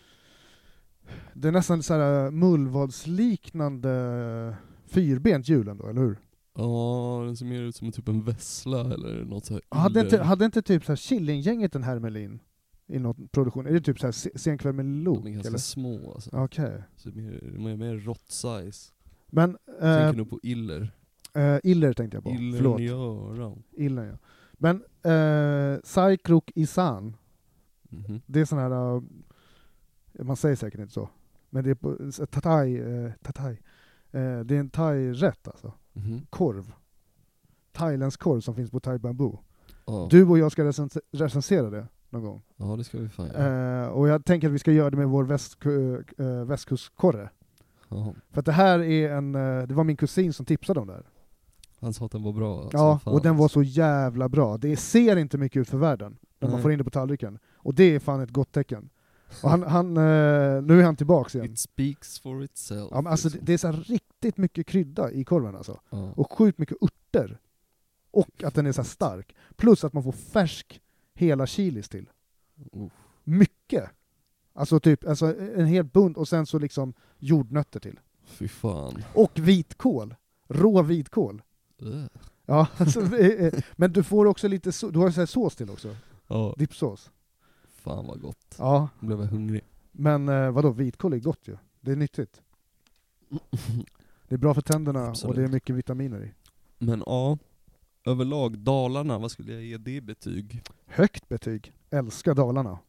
det är nästan så här mullvadsliknande fyrbent hjul ändå, eller hur? Ja, den ser mer ut som typ en vessla eller något så här. Hade inte, iller. hade inte typ så här Killinggänget en Hermelin i någon produktion? Är det typ så här Se- Sen kväll med Lok? De är ganska Eller? små alltså. Okej. Så det är mer, de är mer rått size. Men Tänker eh, du på iller? eh, Iller tänkte jag på. Iller Förlåt. Göran. Iller, ja. Men eh, Saikrok Isan, Mhm. det är sån här... eh, man säger säkert inte så. Men det är på eh, tatai, eh, tatai. Eh, det är en thai-rätt alltså. Mhm. Korv. Thailändsk korv som finns på Thai Bamboo. Ja. Du och jag ska recens- recensera det någon gång. ja, det ska vi fan göra. Eh, och jag tänker att vi ska göra det med vår västku- eh, västkustkorre. Jaha. För att det här är en... eh, det var min kusin som tipsade om det här. Han sa att den var bra. Alltså, Ja, fan. och den var så jävla bra. Det ser inte mycket ut för världen när man Nej. får in det på tallriken. Och det är fan ett gott tecken. Och han, han, eh, nu är han tillbaks igen. It speaks for itself. Ja, men alltså, det, liksom. det är så här riktigt mycket krydda i korven alltså. Ja. Och sjukt mycket örter. Och att den är så här stark. Plus att man får färsk hela chilis till. Oh. Mycket! Alltså typ alltså en hel bunt och sen så liksom jordnötter till. Fy fan. Och vitkål. Rå vitkål. Ugh. Ja, alltså, eh, eh, men du får också lite så, du har ju så här sås till också. Ja, Dippsås. fan vad gott. Ja, Nu blev jag hungrig. men eh, vadå, vitkål är gott ju. Det är nyttigt. Det är bra för tänderna Absolut. och det är mycket vitaminer i. Men ja, överlag Dalarna, vad skulle jag ge det betyg? Högt betyg. Älskar Dalarna.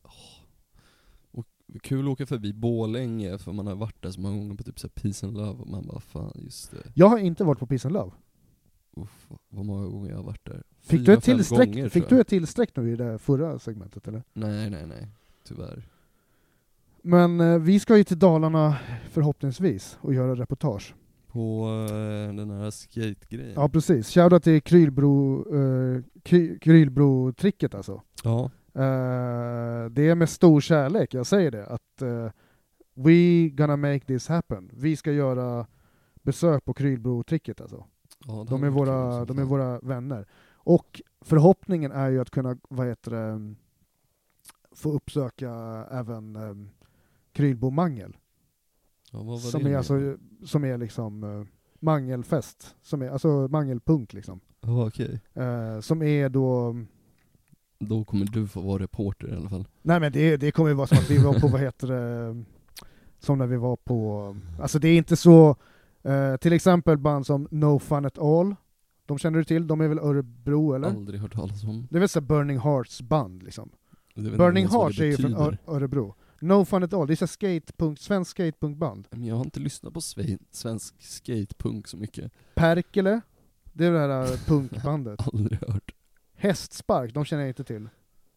Kul att åka förbi Borlänge, för man har varit där så många gånger på typ så här Peace and Love och man bara fan, just det. Jag har inte varit på Peace and Love. Uff, vad många gånger jag har varit där. Fick Fyra, du ett fem tillsträck, gånger, fick tror du jag. ett tillsträck nu i det förra segmentet eller? Nej, nej, nej. Tyvärr. Men eh, vi ska ju till Dalarna förhoppningsvis och göra reportage. På eh, den här skate-grejen. Ja precis, shoutout till Krylbro, eh, Kry, Krylbro-tricket alltså. Ja. Eh, det är med stor kärlek, jag säger det, att eh, we gonna make this happen. Vi ska göra besök på Krylbro-tricket alltså. Ja, det De hade är, varit våra, kul som de är fan. våra vänner. Och förhoppningen är ju att kunna, vad heter det, få uppsöka även um, Krylbo Mangel. Ja, vad var Som det är, nu? alltså, som är liksom uh, mangelfest. Som är, alltså mangelpunk liksom. Ja, okej. Uh, som är då... Då kommer du få vara reporter i alla fall. Nej men det, det kommer ju vara som att vi var på, vad heter det, som när vi var på... Alltså det är inte så... Uh, till exempel band som No Fun At All. De känner du till? De är väl Örebro eller? Aldrig hört talas om. Det är väl så Burning Hearts band liksom. Jag vet inte Burning ens vad Hearts det är ju från betyder. Ö- Örebro. No Fun At All, det är så skatepunk, svensk skatepunkband. Men jag har inte lyssnat på sve- svensk skatepunk så mycket. Perkele, det är det här äh, punkbandet. Aldrig hört. Hästspark, de känner jag inte till. Uh,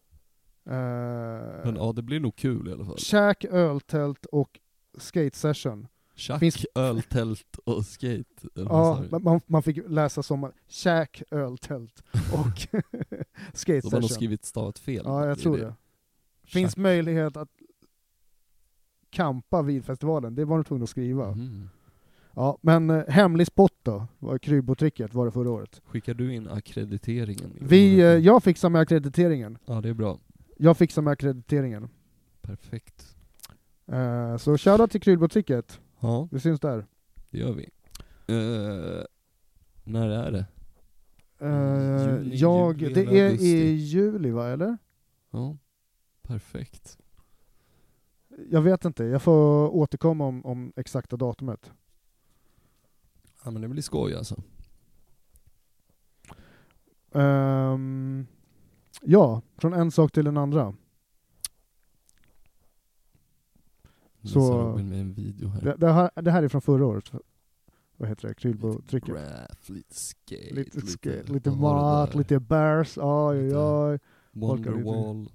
Men ja, det blir nog kul i alla fall. Käk, öltält och skate session. Tjack, finns- öltält och skate. eller vad sa Ja, du? man, man fick läsa som käk, öltält och skate De har nog session. skrivit stavat fel. Ja, jag i tror det. Finns Tjack. möjlighet att kampa vid festivalen, det var de tvungna att skriva. Mhm. Ja, men eh, hemlig spot då, var Krylbo-tricket var det förra året. Skickar du in akkrediteringen? Vi, eh, jag fixar med akkrediteringen. Ja, det är bra. Jag fixar med akkrediteringen. Perfekt. Eh, så shoutout till Krylbo-tricket. Ja, Vi syns där. det gör vi. Eh, när är det? Eh, Juni, jag, juli det eller är augusti? i juli va, eller? Ja, perfekt. Jag vet inte, jag får återkomma om, om exakta datumet. Ja, men det blir skoj alltså. Ehm, ja, från en sak till den andra. Nu Så- ser Robin med en video här. Det, det, här, det här är från förra året. Vad heter det? Krylbo-tricket. Graph, lite skate, Lite, skate, lite vad var det mat, där? lite bears, oj oj Lite- oj. Folkar lite. Wonderwall.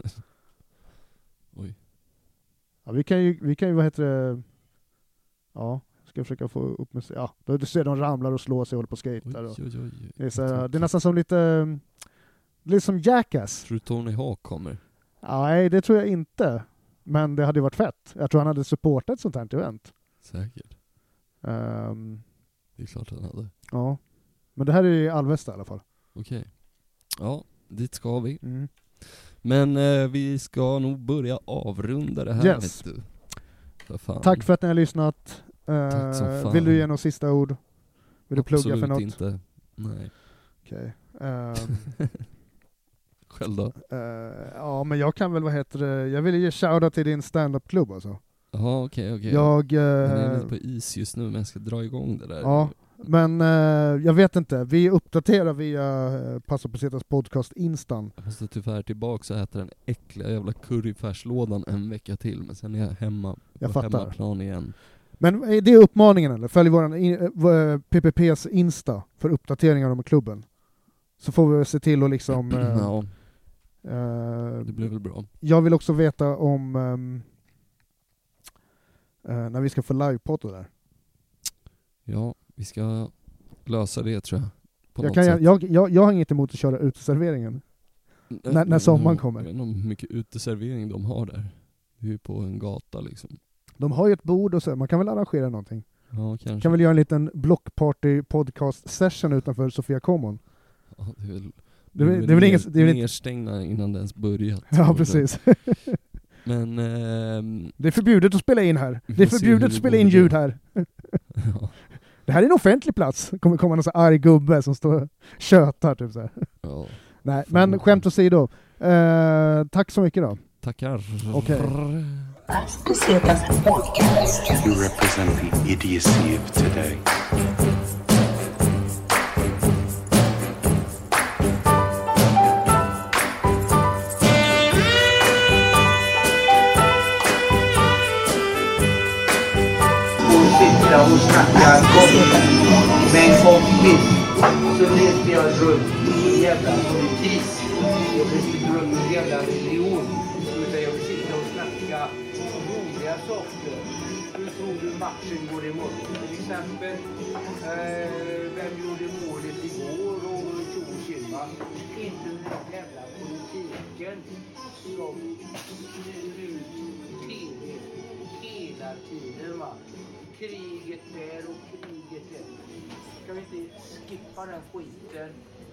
Ja, vi kan ju, vi kan ju, vad heter det? Ja, ska försöka få upp musik. Ja, då du ser de ramlar och slår sig och håller på och Oj, skater. Och oj, oj. det, är så här, det är nästan som lite, lite som Jackass. Tror du Tony Hawk kommer? Ja, nej, det tror jag inte. Men det hade ju varit fett. Jag tror han hade supportat ett sånt här event. Säkert. Ehm, Det är klart han hade. ja. Men det här är i Alvesta i alla fall. Okej. Ja, dit ska vi. Mm. Men eh, vi ska nog börja avrunda det här, Yes. vet du. För fan. Tack för att ni har lyssnat. Eh, Tack som fan. Vill du ge några sista ord? Vill du plugga Absolut för något? inte. Nej. Okej. Ehm, Själv då? eh, ja, men jag kan väl, vad heter det, jag vill ge shoutout till din stand-up-klubb alltså. Jaha, okej, okej. Jag... Den är Eh, lite på is just nu, men jag ska dra igång det där. ja, men eh, jag vet inte. Vi uppdaterar via eh, Passa på Zetas podcast Instan. Jag måste tyvärr tillbaka och äta den äckliga jävla curryfärslådan en vecka till, men sen är jag hemma Jag på fattar. hemmaplan igen. Men är det uppmaningen eller? Följ våran in, eh, P P P:s Insta för uppdateringar om klubben. Så får vi se till att liksom... Eh, Ja, eh, det blir väl bra. jag vill också veta om ehm, eh, när vi ska få livepodd och där. Ja, vi ska lösa det, tror jag. På Jag, något kan, sätt. jag, jag, jag har inget emot att köra uteserveringen. när- när sommaren kommer. Jag vet inte hur mycket uteservering de har där. Det är ju på en gata liksom. De har ju ett bord och så, man kan väl arrangera någonting. Ja, kanske. Kan väl göra en liten blockparty podcast session utanför Sofia Common. Ja, det är väl, Det är väl- det är väl ner- inget- det är väl inte- nerstängda innan det ens börjat. Ja, precis. Men, ehm, Det är förbjudet att spela in här. Vi Det är får se förbjudet hur att det spela går in med ljud det. här. ja, Det här är en offentlig plats. Det kommer komma någon så arg gubbe som står och tjötar typ så här. ja. Nej, Fan. men skämt åsido. Eh, tack så mycket då. Tackar. Okej. Passa på Zetas podcast. You represent the idiocy of today. Sitta och snacka gott med en kompis. Så läste jag runt i jävla politik. Jag läste runt i jävla religion. Utan jag vill sitta och snacka roliga saker. Hur tror du matchen går imorgon? Till exempel, eh, vem gjorde målet igår och tjo och tjimma. Inte den här jävla politiken som styr ut T V hela tiden, va. Kriget där och kriget där. Ska vi inte skippa den skiten